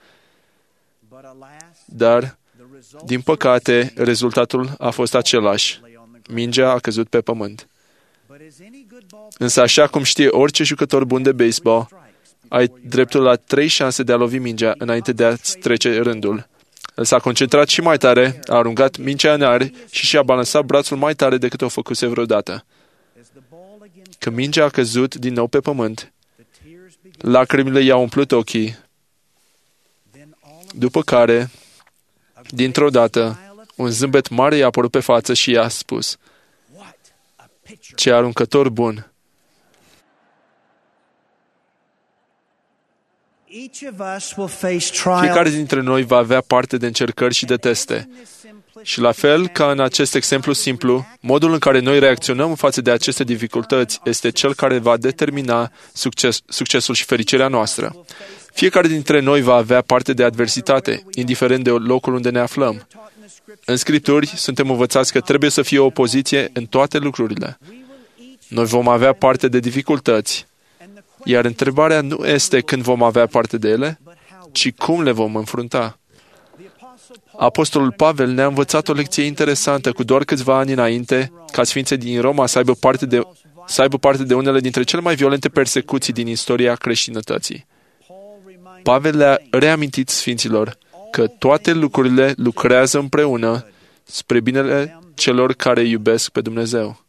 Dar, din păcate, rezultatul a fost același. Mingea a căzut pe pământ. Însă, așa cum știe orice jucător bun de baseball, ai dreptul la 3 șanse de a lovi mingea înainte de a-ți trece rândul. El s-a concentrat și mai tare, a aruncat mingea în aer și și-a balansat brațul mai tare decât o făcuse vreodată. Când mingea a căzut din nou pe pământ, lacrimile i-au umplut ochii, după care, dintr-o dată, un zâmbet mare i-a apărut pe față și i-a spus: "Ce aruncător bun!" Fiecare dintre noi va avea parte de încercări și de teste. Și la fel ca în acest exemplu simplu, modul în care noi reacționăm față de aceste dificultăți este cel care va determina succesul și fericirea noastră. Fiecare dintre noi va avea parte de adversitate, indiferent de locul unde ne aflăm. În Scripturi suntem învățați că trebuie să fie o opoziție în toate lucrurile. Noi vom avea parte de dificultăți, iar întrebarea nu este când vom avea parte de ele, ci cum le vom înfrunta. Apostolul Pavel ne-a învățat o lecție interesantă cu doar câțiva ani înainte ca sfinții din Roma să aibă parte de unele dintre cele mai violente persecuții din istoria creștinătății. Pavel le-a reamintit sfinților că toate lucrurile lucrează împreună spre binele celor care iubesc pe Dumnezeu.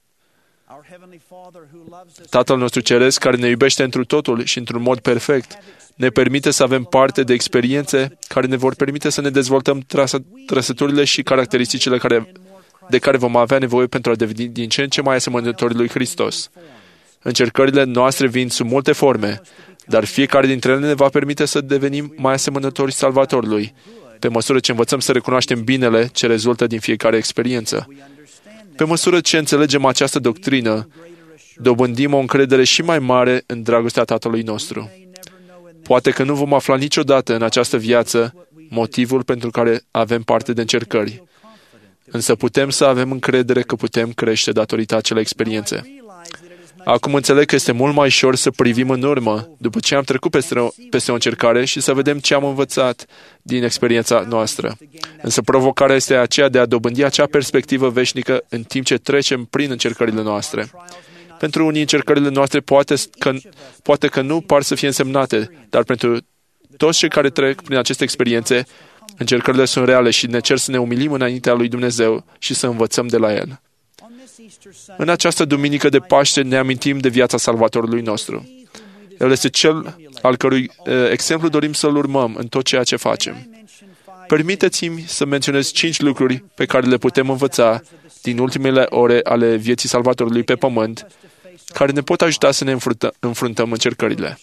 Tatăl nostru Ceresc, care ne iubește întru totul și într-un mod perfect, ne permite să avem parte de experiențe care ne vor permite să ne dezvoltăm trăsăturile și caracteristicile de care vom avea nevoie pentru a deveni din ce în ce mai asemănători lui Hristos. Încercările noastre vin sub multe forme, dar fiecare dintre ele ne va permite să devenim mai asemănători Salvatorului, pe măsură ce învățăm să recunoaștem binele ce rezultă din fiecare experiență. Pe măsură ce înțelegem această doctrină, dobândim o încredere și mai mare în dragostea Tatălui nostru. Poate că nu vom afla niciodată în această viață motivul pentru care avem parte de încercări, însă putem să avem încredere că putem crește datorită acelei experiențe. Acum înțeleg că este mult mai ușor să privim în urmă, după ce am trecut peste o încercare și să vedem ce am învățat din experiența noastră. Însă provocarea este aceea de a dobândi acea perspectivă veșnică în timp ce trecem prin încercările noastre. Pentru unii, încercările noastre poate că nu par să fie însemnate, dar pentru toți cei care trec prin aceste experiențe, încercările sunt reale și ne cer să ne umilim înaintea lui Dumnezeu și să învățăm de la El. În această duminică de Paște ne amintim de viața Salvatorului nostru. El este cel al cărui exemplu dorim să-l urmăm în tot ceea ce facem. Permiteți-mi să menționez 5 lucruri pe care le putem învăța din ultimele ore ale vieții Salvatorului pe pământ, care ne pot ajuta să ne înfruntăm încercările.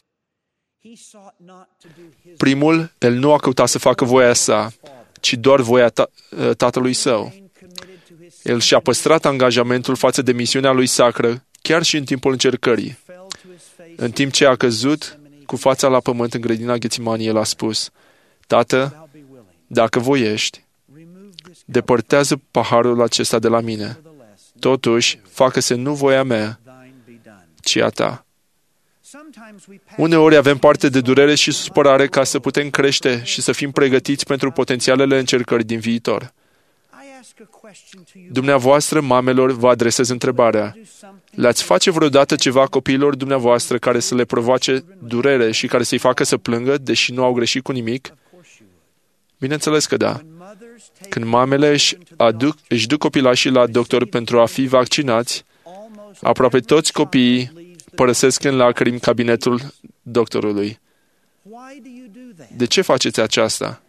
Primul, el nu a căutat să facă voia sa, ci doar voia Tatălui Său. El și-a păstrat angajamentul față de misiunea lui sacră, chiar și în timpul încercării. În timp ce a căzut cu fața la pământ în grădina Ghețimanii, el a spus: Tată, dacă voiești, depărtează paharul acesta de la mine. Totuși, facă-se nu voia mea, ci a ta. Uneori avem parte de durere și supărare ca să putem crește și să fim pregătiți pentru potențialele încercări din viitor. Dumneavoastră, mamelor, vă adresez întrebarea: le-ați face vreodată ceva copiilor dumneavoastră care să le provoace durere și care să-i facă să plângă, deși nu au greșit cu nimic? Bineînțeles că da. Când mamele își duc copilașii la doctor pentru a fi vaccinați, aproape toți copiii părăsesc în lacrimi cabinetul doctorului. De ce faceți aceasta?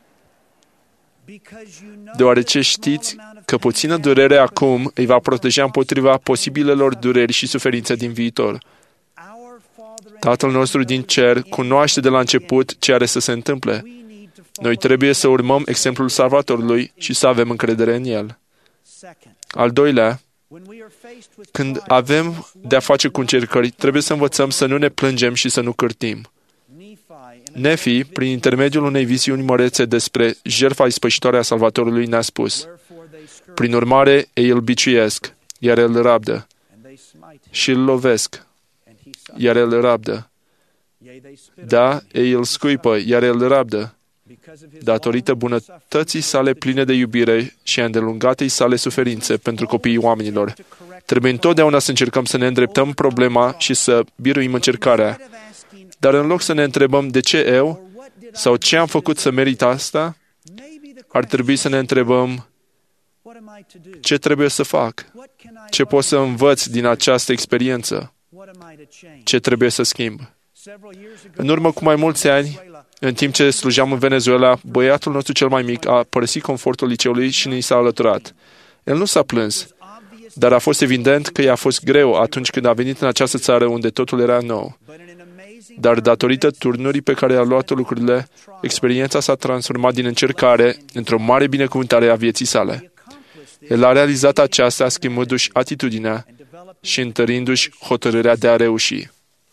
Deoarece știți că puțină durere acum îi va proteja împotriva posibilelor dureri și suferințe din viitor. Tatăl nostru din cer cunoaște de la început ce are să se întâmple. Noi trebuie să urmăm exemplul Salvatorului și să avem încredere în El. Al doilea, când avem de-a face cu încercări, trebuie să învățăm să nu ne plângem și să nu cârtim. Nefi, prin intermediul unei viziuni mărețe despre jertfa ispășitoare a Salvatorului, ne-a spus: prin urmare, ei îl biciuiesc, iar el rabdă, și îl lovesc, iar el rabdă. Da, ei îl scuipă, iar el rabdă, datorită bunătății sale pline de iubire și a îndelungatei sale suferințe pentru copiii oamenilor. Trebuie întotdeauna să încercăm să ne îndreptăm problema și să biruim încercarea. Dar în loc să ne întrebăm de ce eu sau ce am făcut să merit asta, ar trebui să ne întrebăm ce trebuie să fac, ce pot să învăț din această experiență, ce trebuie să schimb. În urmă cu mai mulți ani, în timp ce slujeam în Venezuela, băiatul nostru cel mai mic a părăsit confortul liceului și ni s-a alăturat. El nu s-a plâns, dar a fost evident că i-a fost greu atunci când a venit în această țară unde totul era nou. Dar datorită turnurii pe care a luat lucrurile, experiența s-a transformat din încercare într-o mare binecuvântare a vieții sale. El a realizat aceasta schimbându-și atitudinea și întărindu-și hotărârea de a reuși.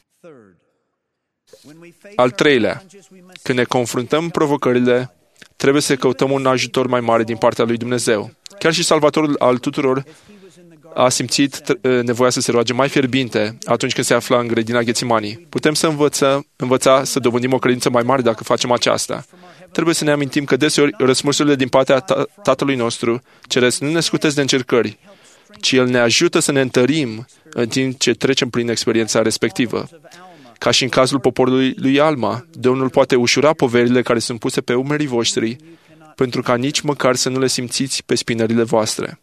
Al treilea, când ne confruntăm provocările, trebuie să căutăm un ajutor mai mare din partea lui Dumnezeu. Chiar și Salvatorul al tuturor a simțit nevoia să se roage mai fierbinte atunci când se afla în grădina Ghețimanii. Putem să învăța să dobândim o credință mai mare dacă facem aceasta. Trebuie să ne amintim că deseori răspunsurile din partea Tatălui nostru ceresc nu ne scutesc de încercări, ci El ne ajută să ne întărim în timp ce trecem prin experiența respectivă. Ca și în cazul poporului lui Alma, Domnul poate ușura poverile care sunt puse pe umerii voștri, pentru ca nici măcar să nu le simțiți pe spinările voastre.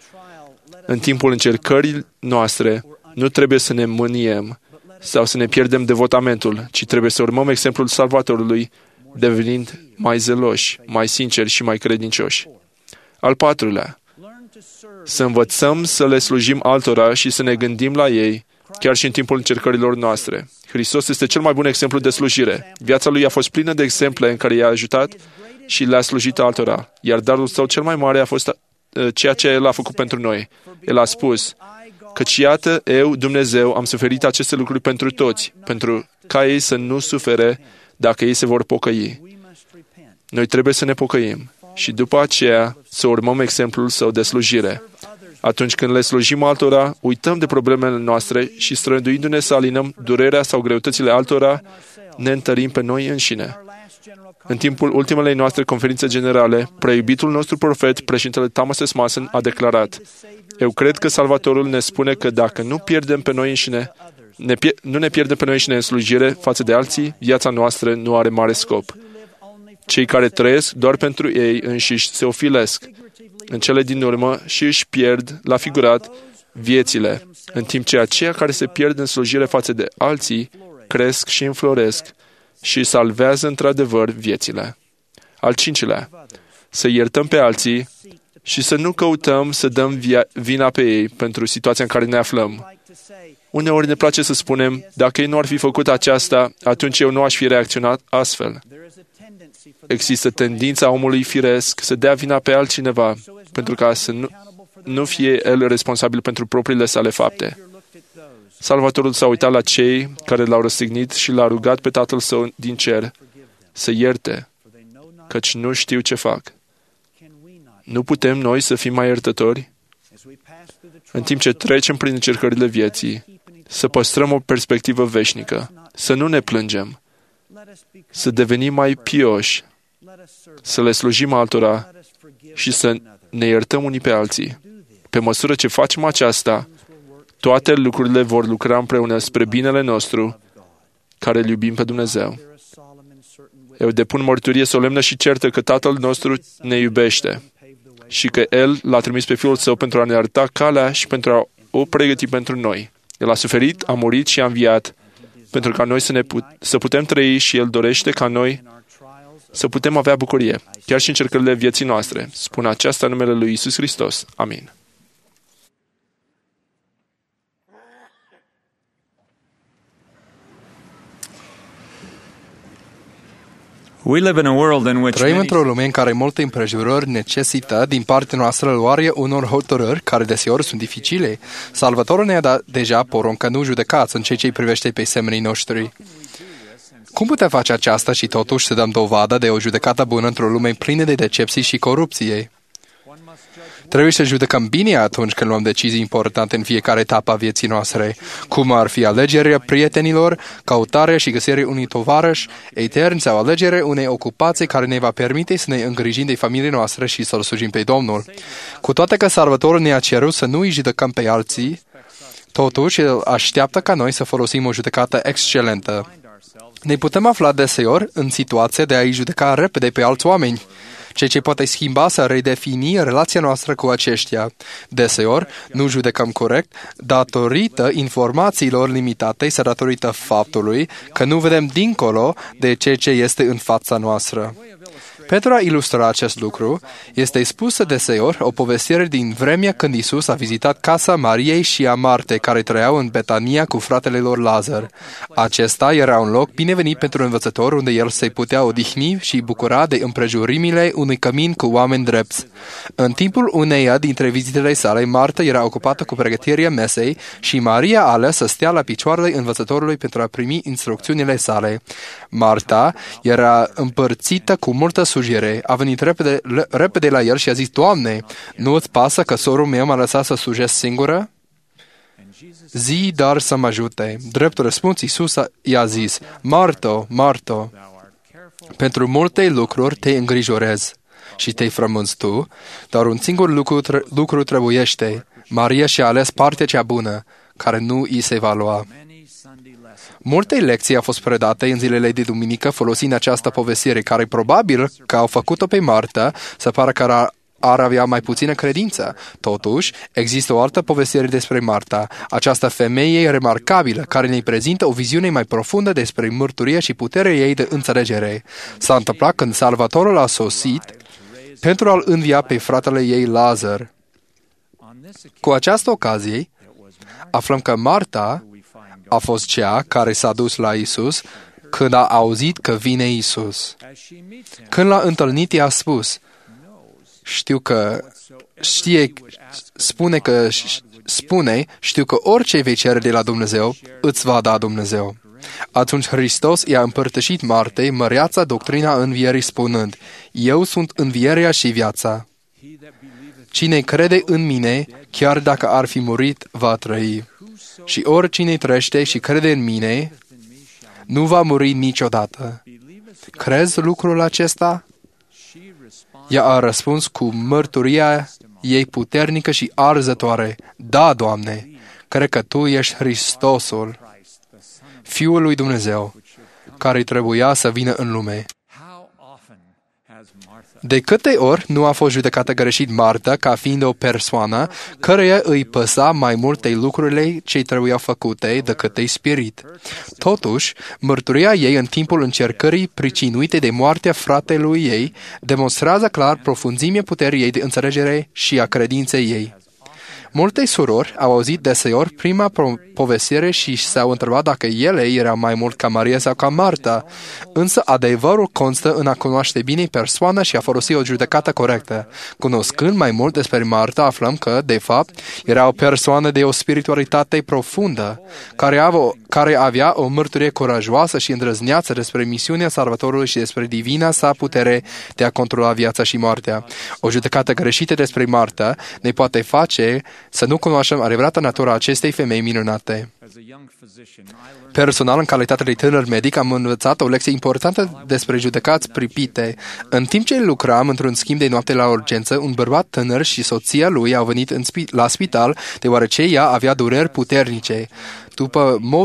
În timpul încercării noastre, nu trebuie să ne mâniem sau să ne pierdem devotamentul, ci trebuie să urmăm exemplul Salvatorului, devenind mai zeloși, mai sinceri și mai credincioși. Al patrulea, să învățăm să le slujim altora și să ne gândim la ei, chiar și în timpul încercărilor noastre. Hristos este cel mai bun exemplu de slujire. Viața Lui a fost plină de exemple în care i-a ajutat și le-a slujit altora, iar darul Său cel mai mare a fost ceea ce El a făcut pentru noi. El a spus: căci iată, eu, Dumnezeu, am suferit aceste lucruri pentru toți, pentru ca ei să nu sufere dacă ei se vor pocăi. Noi trebuie să ne pocăim și după aceea să urmăm exemplul Său de slujire. Atunci când le slujim altora, uităm de problemele noastre și, străduindu-ne să alinăm durerea sau greutățile altora, ne întărim pe noi înșine. În timpul ultimelei noastre conferințe generale, preiubitul nostru profet, președintele Thomas S. Mason, a declarat: eu cred că Salvatorul ne spune că dacă nu pierdem pe noi înșine, nu ne pierdem pe noi înșine în slujire față de alții, viața noastră nu are mare scop. Cei care trăiesc doar pentru ei înșiși se ofilesc în cele din urmă și își pierd, la figurat, viețile, în timp ce aceia care se pierd în slujire față de alții cresc și înfloresc și salvează într-adevăr viețile. Al cincilea, să iertăm pe alții și să nu căutăm să dăm vina pe ei pentru situația în care ne aflăm. Uneori ne place să spunem: dacă ei nu ar fi făcut aceasta, atunci eu nu aș fi reacționat astfel. Există tendința omului firesc să dea vina pe altcineva, pentru ca să nu fie el responsabil pentru propriile sale fapte. Salvatorul s-a uitat la cei care l-au răstignit și l-a rugat pe Tatăl Său din cer să ierte, căci nu știu ce fac. Nu putem noi să fim mai iertători? În timp ce trecem prin încercările vieții, să păstrăm o perspectivă veșnică, să nu ne plângem, să devenim mai pioși, să le slujim altora și să ne iertăm unii pe alții. Pe măsură ce facem aceasta, toate lucrurile vor lucra împreună spre binele nostru, care îl iubim pe Dumnezeu. Eu depun mărturie solemnă și certă că Tatăl nostru ne iubește și că El l-a trimis pe Fiul Său pentru a ne arăta calea și pentru a o pregăti pentru noi. El a suferit, a murit și a înviat pentru ca noi să putem trăi și El dorește ca noi să putem avea bucurie, chiar și încercările vieții noastre. Spun aceasta în numele lui Iisus Hristos. Amin. We live in a world in which Trăim într-o lume în care multe împrejurări necesită din partea noastră luarea unor hotărâri care deseori sunt dificile. Salvatorul ne-a dat deja porunca nu judecați în ceea ce privește pe semenii noștri. Cum putem face aceasta și totuși să dăm dovadă de o judecată bună într-o lume plină de decepții și corupție? Trebuie să judecăm bine atunci când luăm decizii importante în fiecare etapă a vieții noastre, cum ar fi alegerea prietenilor, căutarea și găsirea unui tovarăș etern sau alegerea unei ocupații care ne va permite să ne îngrijim de familia noastră și să-L slujim pe Domnul. Cu toate că Salvatorul ne-a cerut să nu îi judecăm pe alții, totuși El așteaptă ca noi să folosim o judecată excelentă. Ne putem afla deseori în situația de a-i judeca repede pe alți oameni, ceea ce poate schimba sau redefini relația noastră cu aceștia. Deseori, nu judecăm corect datorită informațiilor limitate sau datorită faptului că nu vedem dincolo de ceea ce este în fața noastră. Pentru a ilustra acest lucru, este spusă deseori o povestire din vremea când Iisus a vizitat casa Mariei și a Martei, care trăiau în Betania cu fratele lor Lazar. Acesta era un loc binevenit pentru învățător unde el se putea odihni și bucura de împrejurimile unui cămin cu oameni drepți. În timpul uneia dintre vizitele sale, Marta era ocupată cu pregătirea mesei și Maria a ales să stea la picioarele învățătorului pentru a primi instrucțiunile sale. Marta era împărțită cu multă sujire. A venit repede la el și a zis: Doamne, nu îți pasă că sorul meu m-a lăsat să sujesc singură? Zi dar să mă ajute. Drept răspuns, Iisus i-a zis: Marto, Marto, pentru multe lucruri te îngrijorezi și te frămânți tu, dar un singur lucru trebuiește. Maria și-a ales partea cea bună, care nu îi se va lua. Multe lecții au fost predate în zilele de duminică folosind această povestire, care probabil că au făcut-o pe Marta să pară că ar avea mai puțină credință. Totuși, există o altă povestire despre Marta, această femeie remarcabilă, care ne prezintă o viziune mai profundă despre mărturia și puterea ei de înțelegere. S-a întâmplat când Salvatorul a sosit pentru a-l învia pe fratele ei Lazar. Cu această ocazie, aflăm că Marta a fost cea care s-a dus la Iisus când a auzit că vine Iisus. Când l-a întâlnit, i-a spus: știu că orice vei cere de la Dumnezeu, îți va da Dumnezeu. Atunci Hristos i-a împărtășit Martei măreața doctrina învierii spunând: Eu sunt învierea și viața. Cine crede în mine, chiar dacă ar fi murit, va trăi. Și oricine trăiește și crede în mine, nu va muri niciodată. Crezi lucrul acesta? Ea a răspuns cu mărturia ei puternică și arzătoare: Da, Doamne, cred că Tu ești Hristosul, Fiul lui Dumnezeu, care trebuia să vină în lume. De câte ori nu a fost judecată greșit Marta ca fiind o persoană căreia îi păsa mai multe lucrurile ce trebuiau făcute decât de spirit. Totuși, mărturia ei în timpul încercării pricinuite de moartea fratelui ei demonstrează clar profunzimea puterii ei de înțelegere și a credinței ei. Multe surori au auzit deseori prima povestire și s-au întrebat dacă ele erau mai mult ca Maria sau ca Marta, însă adevărul constă în a cunoaște bine persoana și a folosi o judecată corectă. Cunoscând mai mult despre Marta, aflăm că, de fapt, era o persoană de o spiritualitate profundă, care avea o mărturie curajoasă și îndrăzneață despre misiunea Salvatorului și despre divina sa putere de a controla viața și moartea. O judecată greșită despre Marta ne poate face să nu cunoaștem adevărata natura acestei femei minunate. Personal, în calitate de tânăr medic, am învățat o lecție importantă despre judecați pripite. În timp ce lucram într-un schimb de noapte la urgență, un bărbat tânăr și soția lui au venit la spital, deoarece ea avea dureri puternice. După modul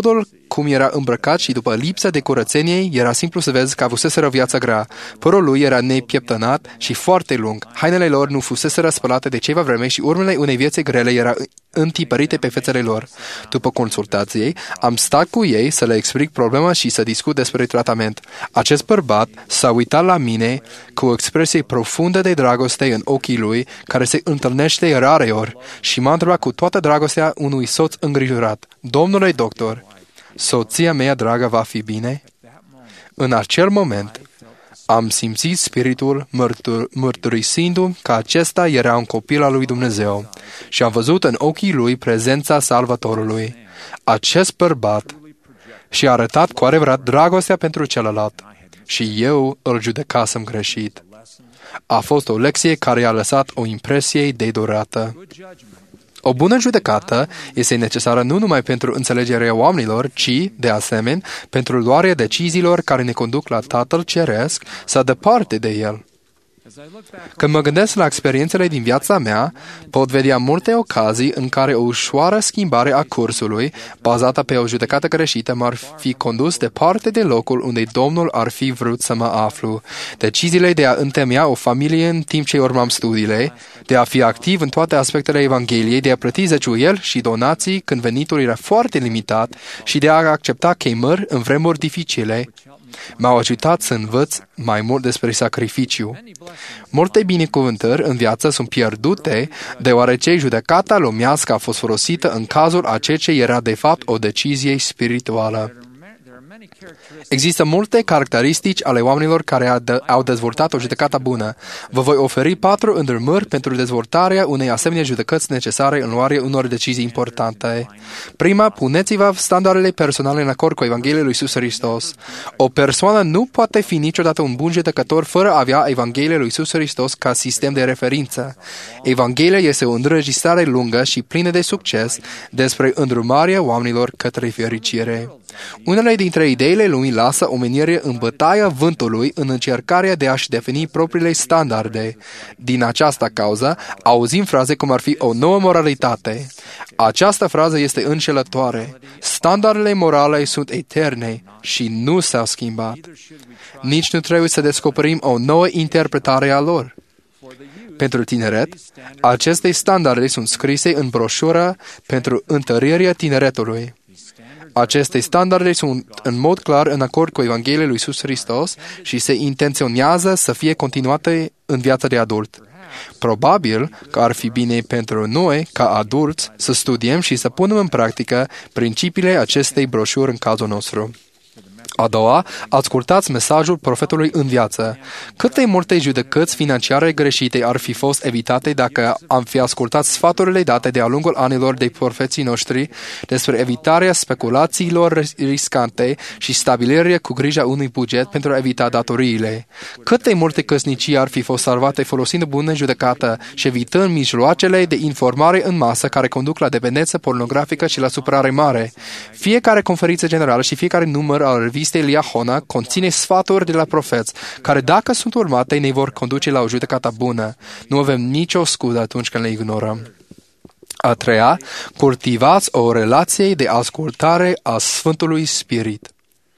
cum era îmbrăcat și după lipsa de curățenie, era simplu să vezi că avuseseră o viață grea. Părul lui era nepieptănat și foarte lung. Hainele lor nu fuseseră spălate de ceva vreme și urmele unei vieți grele erau întipărite pe fețele lor. După consultație, am stat cu ei să le explic problema și să discut despre tratament. Acest bărbat s-a uitat la mine cu o expresie profundă de dragoste în ochii lui, care se întâlnește rareori, și m-a întrebat cu toată dragostea unui soț îngrijorat: Domnule doctor, soția mea dragă va fi bine? În acel moment am simțit Spiritul mărturisindu-mi că acesta era un copil al lui Dumnezeu și am văzut în ochii lui prezența Salvatorului. Acest bărbat și-a arătat cu adevărat dragostea pentru celălalt și eu îl judecasem greșit. A fost o lecție care a lăsat o impresie de durată. O bună judecată este necesară nu numai pentru înțelegerea oamenilor, ci, de asemenea, pentru luarea deciziilor care ne conduc la Tatăl Ceresc sau departe de El. Când mă gândesc la experiențele din viața mea, pot vedea multe ocazii în care o ușoară schimbare a cursului, bazată pe o judecată greșită, m-ar fi condus departe de locul unde Domnul ar fi vrut să mă aflu. Deciziile de a întemeia o familie în timp ce urmam studiile, de a fi activ în toate aspectele Evangheliei, de a plăti zeciuieli și donații când venitul era foarte limitat și de a accepta chemări în vremuri dificile, m-au ajutat să învăț mai mult despre sacrificiu. Multe binecuvântări în viață sunt pierdute deoarece judecata lumească a fost folosită în cazul a ceea ce era de fapt o decizie spirituală. Există multe caracteristici ale oamenilor care au dezvoltat o judecată bună. Vă voi oferi 4 îndrumări pentru dezvoltarea unei asemenea judecăți necesare în luarea unor decizii importante. Prima, puneți-vă standardele personale în acord cu Evanghelia lui Iisus Hristos. O persoană nu poate fi niciodată un bun judecător fără a avea Evanghelia lui Iisus Hristos ca sistem de referință. Evanghelia este o înregistrare lungă și plină de succes despre îndrumarea oamenilor către fericire. Unele dintre ideile lumii lasă omenirea în bătaia vântului în încercarea de a-și defini propriile standarde. Din această cauză, auzim fraze cum ar fi o nouă moralitate. Această frază este înșelătoare. Standardele morale sunt eterne și nu s-au schimbat. Nici nu trebuie să descoperim o nouă interpretare a lor. Pentru tineret, aceste standarde sunt scrise în broșură pentru întărirea tineretului. Aceste standarde sunt în mod clar în acord cu Evanghelia lui Iisus Hristos și se intenționează să fie continuate în viața de adult. Probabil că ar fi bine pentru noi, ca adulți, să studiem și să punem în practică principiile acestei broșuri în cazul nostru. A doua, ascultați mesajul profetului în viață. Câte multe judecăți financiare greșite ar fi fost evitate dacă am fi ascultat sfaturile date de-a lungul anilor de profeții noștri despre evitarea speculațiilor riscante și stabilirea cu grijă unui buget pentru a evita datoriile. Câte multe căsnicii ar fi fost salvate folosind bună judecată și evitând mijloacele de informare în masă care conduc la dependență pornografică și la supărare mare. Fiecare conferință generală și fiecare număr al revistei Liahona conține sfaturi de la profeți, care dacă sunt urmate ne vor conduce la o judecată bună. Nu avem nicio scuză atunci când le ignorăm. A treia, cultivați o relație de ascultare a Sfântului Spirit.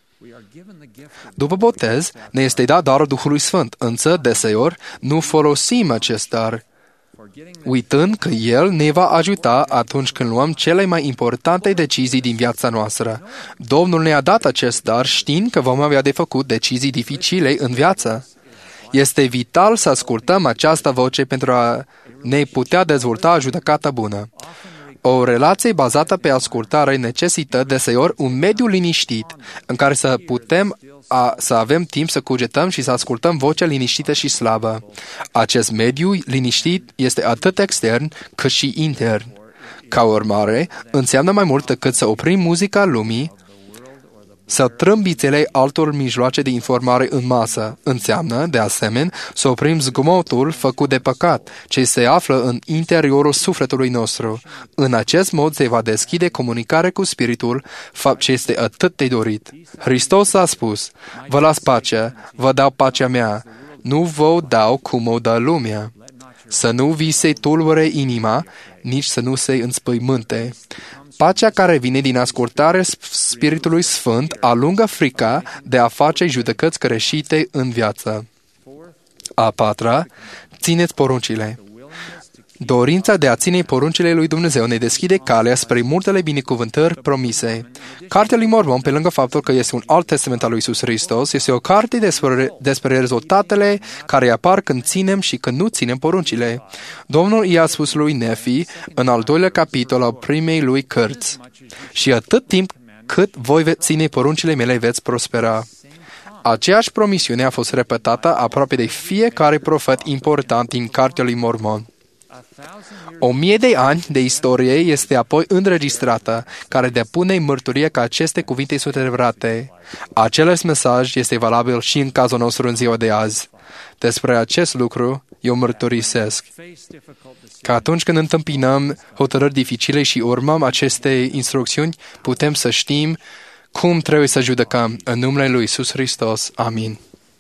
După botez, ne este dat darul Duhului Sfânt, însă deseori nu folosim acest dar, uitând că El ne va ajuta atunci când luăm cele mai importante decizii din viața noastră. Domnul ne-a dat acest dar știind că vom avea de făcut decizii dificile în viață. Este vital să ascultăm această voce pentru a ne putea dezvolta judecata bună. O relație bazată pe ascultare necesită deseori un mediu liniștit în care să avem timp să cugetăm și să ascultăm vocea liniștită și slabă. Acest mediu liniștit este atât extern cât și intern. Ca urmare, înseamnă mai mult decât să oprim muzica lumii sau trâmbițele altor mijloace de informare în masă. Înseamnă, de asemenea, să oprim zgomotul făcut de păcat, ce se află în interiorul sufletului nostru. În acest mod se va deschide comunicare cu Spiritul, fapt ce este atât de dorit. Hristos a spus: vă las pacea, vă dau pacea mea, nu vă dau cum o dă lumea. să nu vi se tulbure inima, nici să nu se înspăimânte. Pacea care vine din ascultarea Spiritului Sfânt alungă frica de a face judecăți greșite în viață. A patra, țineți poruncile. Dorința de a ține poruncile lui Dumnezeu ne deschide calea spre multele binecuvântări promise. Cartea lui Mormon, pe lângă faptul că este un alt testament al lui Iisus Hristos, este o carte despre rezultatele care apar când ținem și când nu ținem poruncile. Domnul i-a spus lui Nefi în al doilea capitol al primei lui cărți: și atât timp cât voi veți ține poruncile mele, veți prospera. Aceeași promisiune a fost repetată aproape de fiecare profet important din Cartea lui Mormon. 1000 de ani de istorie este apoi înregistrată, care depune mărturie că aceste cuvinte sunt adevărate. Același mesaj este valabil și în cazul nostru în ziua de azi. Despre acest lucru eu mărturisesc că atunci când întâmpinăm hotărâri dificile și urmăm aceste instrucțiuni, putem să știm cum trebuie să judecăm. În numele lui Iisus Hristos. Amin.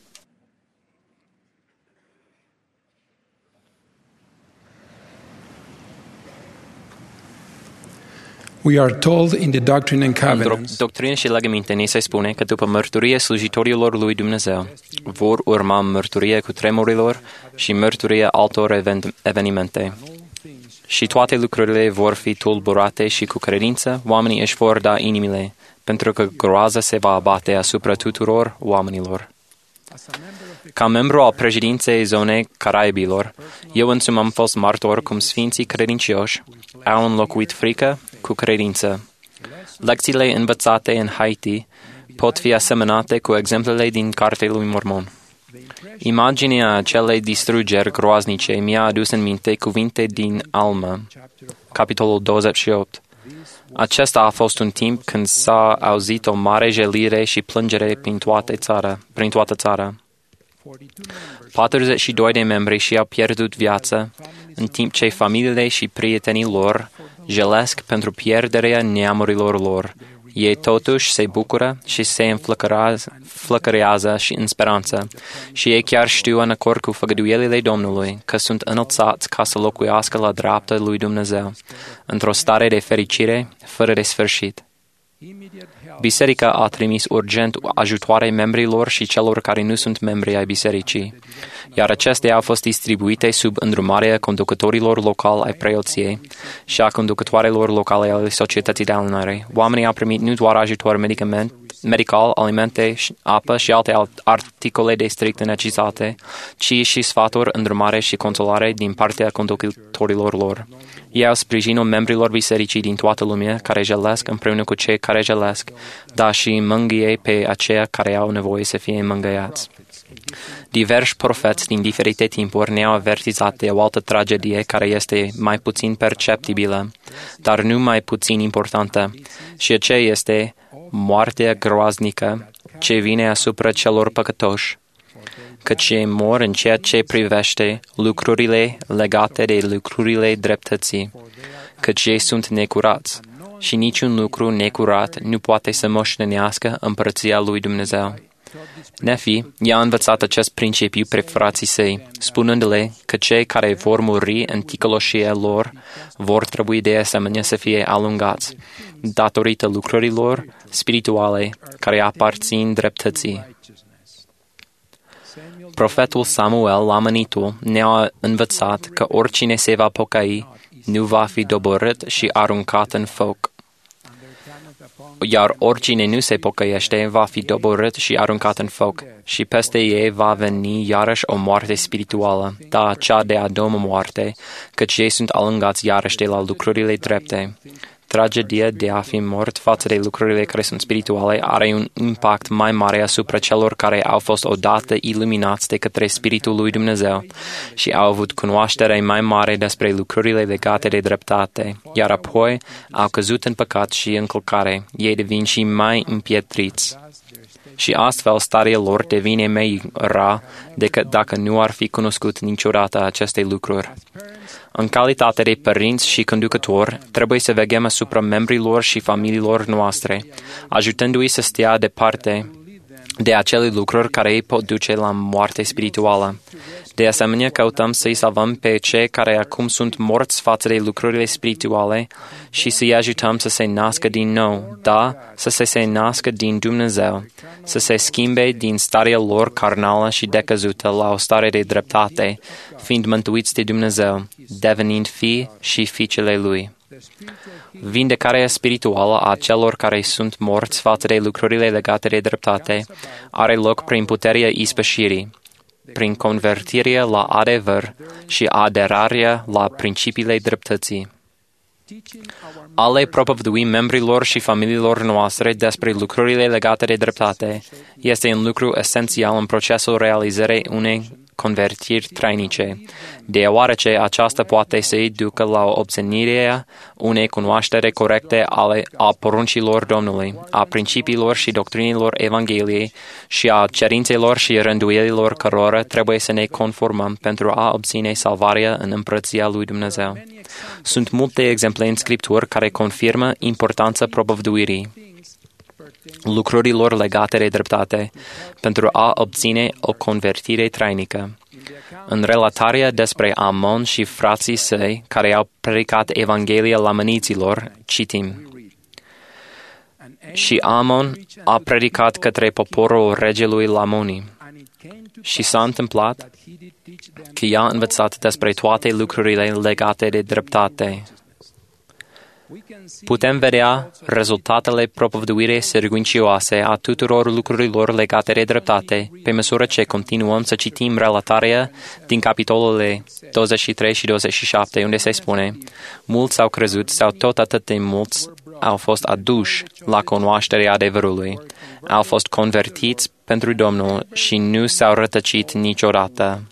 We are told in the Doctrine and În Covenants Doctrine și Legăminte ni se spune că după mărturie slujitorilor lui Dumnezeu vor urma mărturie cu tremurilor și mărturie altor evenimente. Și toate lucrurile vor fi tulburate și cu credință oamenii își vor da inimile, pentru că groaza se va abate asupra tuturor oamenilor. Ca membru al președinței zonei Caraibilor, eu însumi am fost martor cum sfinții credincioși au înlocuit frică cu credință. Lecțiile învățate în Haiti pot fi asemănate cu exemplele din Cartea lui Mormon. Imaginea acelei distrugeri groaznice mi-a adus în minte cuvinte din Alma, capitolul 28. Acesta a fost un timp când s-a auzit o mare jelire și plângere prin toată țara. 42 de membri și-au pierdut viața, în timp ce familiile și prietenii lor jelesc pentru pierderea neamurilor lor. Ei totuși se bucură și se înflăcărează și în speranță. Și ei chiar știu în acord cu făgăduielile Domnului că sunt înălțați ca să locuiască la dreapta lui Dumnezeu, într-o stare de fericire fără de sfârșit. Biserica a trimis urgent ajutoare membrilor și celor care nu sunt membri ai bisericii, iar acestea au fost distribuite sub îndrumarea conducătorilor locali ai preoției și a conducătoarelor locale ale societății de alunare. Oamenii au primit nu doar ajutor medical, alimente, apă și alte articole de strictă necesitate, ci și sfaturi, îndrumare și consolare din partea conducătorilor lor. Ei au sprijinul membrilor bisericii din toată lumea care jelesc împreună cu cei care jelesc, dar și mângâie pe aceia care au nevoie să fie mângâiați. Diversi profeți din diferite timpuri ne-au avertizat de o altă tragedie care este mai puțin perceptibilă, dar nu mai puțin importantă, și aceea este moartea groaznică ce vine asupra celor păcătoși, căci ei mor în ceea ce privește lucrurile legate de lucrurile dreptății, căci ei sunt necurați și niciun lucru necurat nu poate să moștenească împărăția lui Dumnezeu. Nefi i-a învățat acest principiu pe frații săi, spunându-le că cei care vor muri în ticăloșia lor vor trebui de asemenea să fie alungați, datorită lucrurilor spirituale care aparțin dreptății. Profetul Samuel, la amănitul, ne-a învățat că oricine se va pocăi nu va fi doborât și aruncat în foc, iar oricine nu se pocăiește va fi doborât și aruncat în foc, și peste ei va veni iarăși o moarte spirituală, dar cea de a doua moarte, căci ei sunt alungați iarăși de la lucrurile drepte. Tragedia de a fi mort față de lucrurile care sunt spirituale are un impact mai mare asupra celor care au fost odată iluminați de către Spiritul lui Dumnezeu și au avut cunoaștere mai mare despre lucrurile legate de dreptate, iar apoi au căzut în păcat și încălcare. Ei devin și mai împietriți. Și astfel starea lor devine mai rea decât dacă nu ar fi cunoscut niciodată aceste lucruri. În calitate de părinți și conducători, trebuie să veghem asupra membrilor și familiilor noastre, ajutându-i să stea departe de acele lucruri care îi pot duce la moarte spirituală. De asemenea, căutăm să-i salvăm pe cei care acum sunt morți față de lucrurile spirituale și să-i ajutăm să se nască din nou, să se nască din Dumnezeu, să se schimbe din starea lor carnală și decăzută la o stare de dreptate, fiind mântuiți de Dumnezeu, devenind fii și fiicele Lui. Vindecarea spirituală a celor care sunt morți față de lucrurile legate de dreptate are loc prin puterea ispășirii, prin convertirea la adevăr și aderarea la principiile dreptății. A le propovădui membrilor și familiilor noastre despre lucrurile legate de dreptate este un lucru esențial în procesul realizării unei convertiri trainice, deoarece aceasta poate să-i ducă la obținerea unei cunoaștere corecte a poruncilor Domnului, a principiilor și doctrinilor Evangheliei și a cerințelor și rânduielilor cărora trebuie să ne conformăm pentru a obține salvarea în împărăția lui Dumnezeu. Sunt multe exemple în Scripturi care confirmă importanța propovăduirii lucrurilor legate de dreptate pentru a obține o convertire trainică. În relatarea despre Amon și frații săi care au predicat Evanghelia lamaniților, citim: Și Amon a predicat către poporul regelui Lamoni. Și s-a întâmplat că i-a învățat despre toate lucrurile legate de dreptate. Putem vedea rezultatele propovăduirii sârguincioase a tuturor lucrurilor legate de dreptate, pe măsură ce continuăm să citim relatarea din capitolele 23 și 27, unde se spune: mulți au crezut sau tot atât de mulți au fost aduși la cunoașterea adevărului, au fost convertiți pentru Domnul și nu s-au rătăcit niciodată.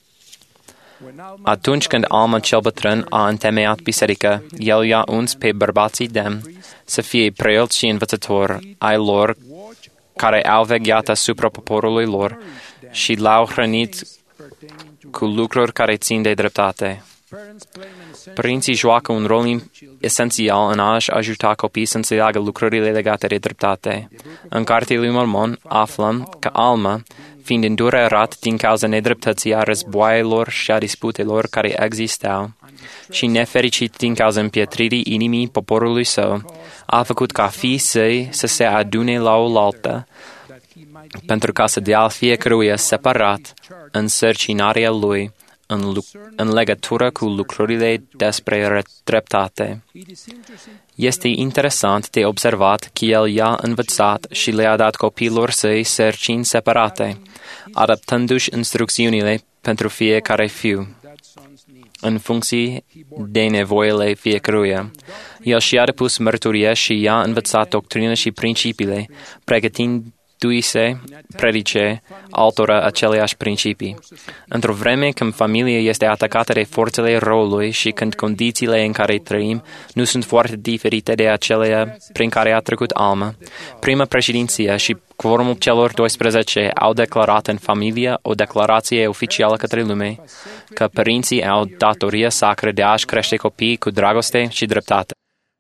Atunci când Alma cel bătrân a întemeiat biserică, el i-a uns pe bărbații demni să fie preoți și învățători ai lor care au vegheat asupra poporului lor și l-au hrănit cu lucruri care țin de dreptate. Părinții joacă un rol esențial în a-și ajuta copiii să înțeleagă lucrurile legate de dreptate. În Cartea lui Mormon aflăm că Alma, fiind îndurerat din cauza nedreptății a războaielor și a disputelor care existau, și nefericit din cauza împietririi inimii poporului său, a făcut ca fiii săi să se adune la oaltă, pentru ca să dea fiecăruia separat însărcinarea lui în legătură cu lucrurile despre dreptate. Este interesant de observat că el i-a învățat și le-a dat copiilor săi sarcini separate, adaptându-și instrucțiunile pentru fiecare fiu, în funcție de nevoile fiecăruia. El și-a depus mărturie și i-a învățat doctrina și principiile, pregătindu-i-se predice altora aceleași principii. Într-o vreme când familia este atacată de forțele răului și când condițiile în care trăim nu sunt foarte diferite de acelea prin care a trecut Alma, prima președinție și quorumul celor 12 au declarat în familie o declarație oficială către lume că părinții au datoria sacră de a-și crește copiii cu dragoste și dreptate.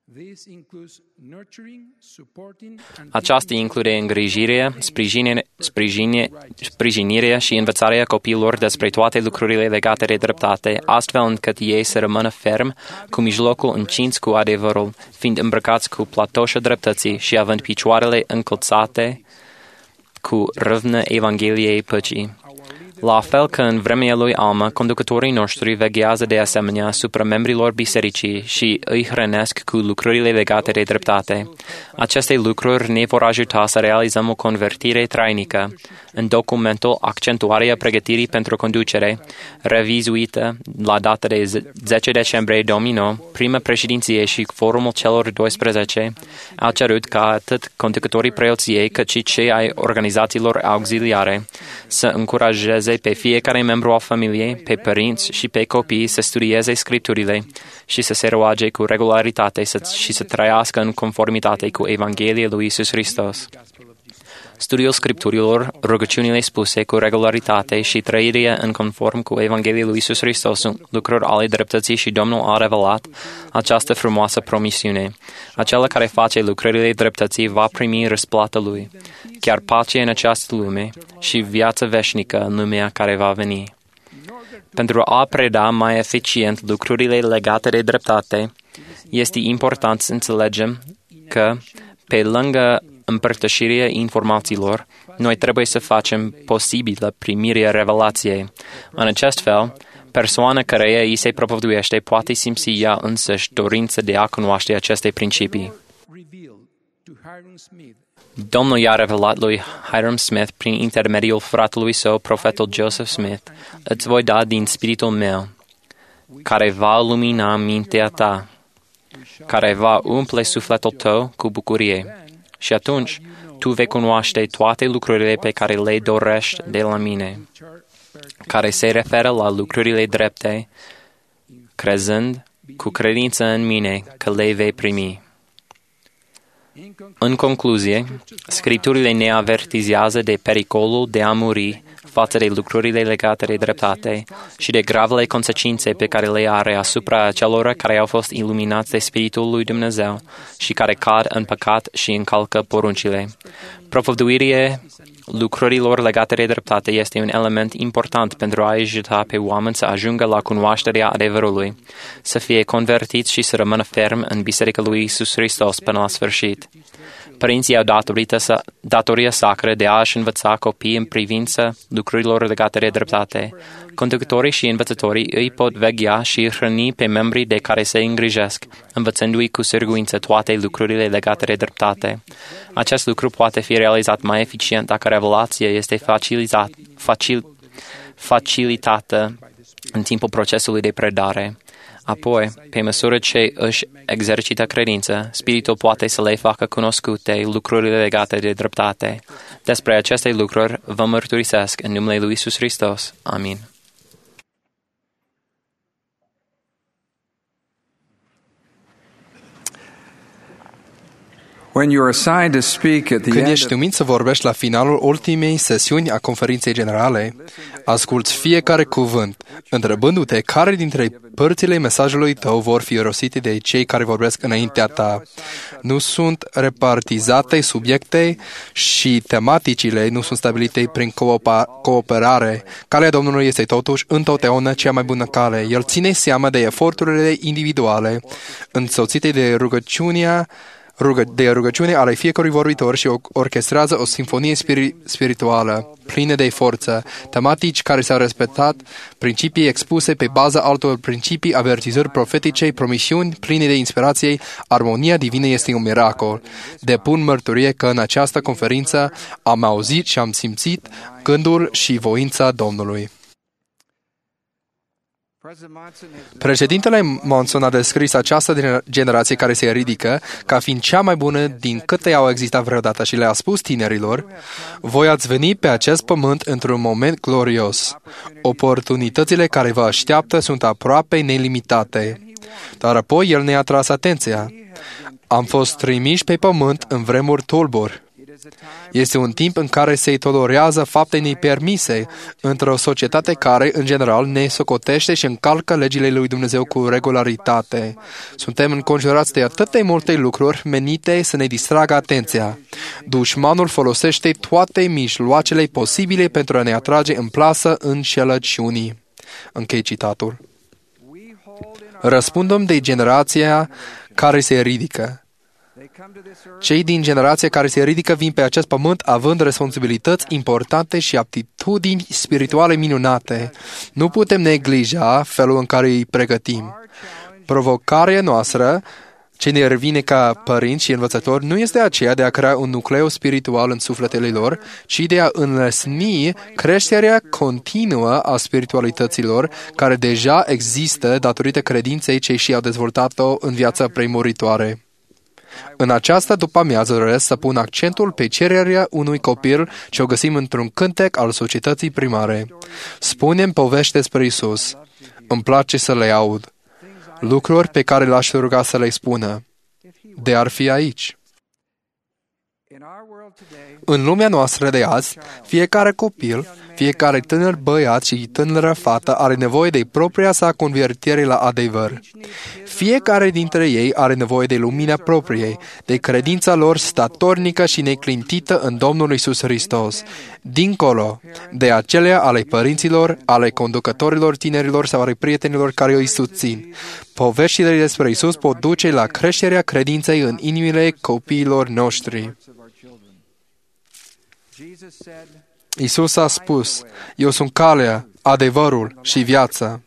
Aceasta include îngrijirea, sprijinirea și învățarea copiilor despre toate lucrurile legate de dreptate, astfel încât ei să rămână ferm, cu mijlocul încins cu adevărul, fiind îmbrăcați cu platoșa dreptății și având picioarele încălțate cu râvnă Evangheliei păcii. La fel că în vremea lui Alma, conducătorii noștri veghează de asemenea asupra membrilor bisericii și îi hrănesc cu lucrurile legate de dreptate. Aceste lucruri ne vor ajuta să realizăm o convertire trainică. În documentul Accentuarea pregătirii pentru conducere, revizuită la data de 10 decembrie 2009, prima președinție și forumul celor 12 au cerut ca atât conducătorii preoției cât și cei ai organizațiilor auxiliare să încurajeze pe fiecare membru al familiei, pe părinți și pe copii să studieze Scripturile și să se roage cu regularitate și să trăiască în conformitate cu Evanghelia lui Iisus Hristos. Studiul Scripturilor, rugăciunile spuse cu regularitate și trăirea în conform cu Evanghelia lui Iisus Hristos sunt lucruri ale dreptății și Domnul a revelat această frumoasă promisiune. Acela care face lucrările dreptății va primi răsplata lui, chiar pace în această lume și viață veșnică în lumea care va veni. Pentru a preda mai eficient lucrurile legate de dreptate, este important să înțelegem că, pe lângă împărtășirea informațiilor, noi trebuie să facem posibilă primirea revelației. În acest fel, persoana căreia îi se propovăduiește poate simți ea însăși dorință de a cunoaște aceste principii. Domnul i-a revelat lui Hyrum Smith prin intermediul fratelui său, profetul Joseph Smith: îți voi da din spiritul meu, care va lumina mintea ta, care va umple sufletul tău cu bucurie. Și atunci tu vei cunoaște toate lucrurile pe care le dorești de la mine, care se referă la lucrurile drepte, crezând cu credință în mine că le vei primi. În concluzie, Scripturile ne avertizează de pericolul de a muri față de lucrurile legate de dreptate și de gravele consecințe pe care le are asupra celor care au fost iluminați de Spiritul lui Dumnezeu și care cad în păcat și încalcă poruncile. Propovăduirea lucrurilor legate de dreptate este un element important pentru a ajuta pe oameni să ajungă la cunoașterea adevărului, să fie convertiți și să rămână ferm în Biserica lui Iisus Hristos până la sfârșit. Părinții au datoria sacră de a-și învăța copiii în privința lucrurilor legate de dreptate. Conducătorii și învățătorii îi pot veghea și hrăni pe membrii de care se îngrijesc, învățându-i cu sârguință toate lucrurile legate de dreptate. Acest lucru poate fi realizat mai eficient dacă revelația este facilitată în timpul procesului de predare. Apoi, pe măsură ce își exercită credința, Spiritul poate să le facă cunoscute lucrurile legate de dreptate. Despre aceste lucruri vă mărturisesc în numele lui Iisus Hristos. Amin. Când ești numit să vorbești la finalul ultimei sesiuni a conferinței generale, asculți fiecare cuvânt, întrebându-te care dintre părțile mesajului tău vor fi rostite de cei care vorbesc înaintea ta. Nu sunt repartizate subiecte și tematicile nu sunt stabilite prin cooperare. Calea Domnului este totuși întotdeauna cea mai bună cale. El ține seama de eforturile individuale, însoțite de rugăciune ale fiecărui vorbitor și orchestrează o simfonie spirituală plină de forță, tematici care s-au respectat, principii expuse pe baza altor principii, avertizări profetice, promisiuni pline de inspirație. Armonia divină este un miracol. Depun mărturie că în această conferință am auzit și am simțit gândul și voința Domnului. Președintele Monson a descris această generație care se ridică ca fiind cea mai bună din câte au existat vreodată și le-a spus tinerilor: voi ați veni pe acest pământ într-un moment glorios. Oportunitățile care vă așteaptă sunt aproape nelimitate. Dar apoi el ne-a tras atenția. Am fost trimiși pe pământ în vremuri tulburi. Este un timp în care se tolerează fapte nepermise într-o societate care, în general, ne socotește și încalcă legile lui Dumnezeu cu regularitate. Suntem înconjurați de atât de multe lucruri menite să ne distragă atenția. Dușmanul folosește toate mijloacele posibile pentru a ne atrage în plasă înșelăciunii. Închei citatul. Răspundem de generația care se ridică. Cei din generația care se ridică vin pe acest pământ având responsabilități importante și aptitudini spirituale minunate. Nu putem neglija felul în care îi pregătim. Provocarea noastră, ce ne revine ca părinți și învățători, nu este aceea de a crea un nucleu spiritual în sufletele lor, ci de a înlesni creșterea continuă a spiritualităților care deja există datorită credinței ce și-au dezvoltat-o în viața premuritoare. În această după-amiază doresc să pun accentul pe cererea unui copil ce o găsim într-un cântec al societății primare. Spune-mi povești despre Iisus. Îmi place să le aud. Lucruri pe care l-aș ruga să le spună. De ar fi aici. În lumea noastră de azi, fiecare copil, fiecare tânăr băiat și tânără fată are nevoie de propria sa convertire la adevăr. Fiecare dintre ei are nevoie de lumina propriei, de credința lor statornică și neclintită în Domnul Iisus Hristos, dincolo de acelea ale părinților, ale conducătorilor tinerilor sau ale prietenilor care îi susțin. Poveștile despre Iisus pot duce la creșterea credinței în inimile copiilor noștri. Iisus a spus, eu sunt calea, adevărul și viața.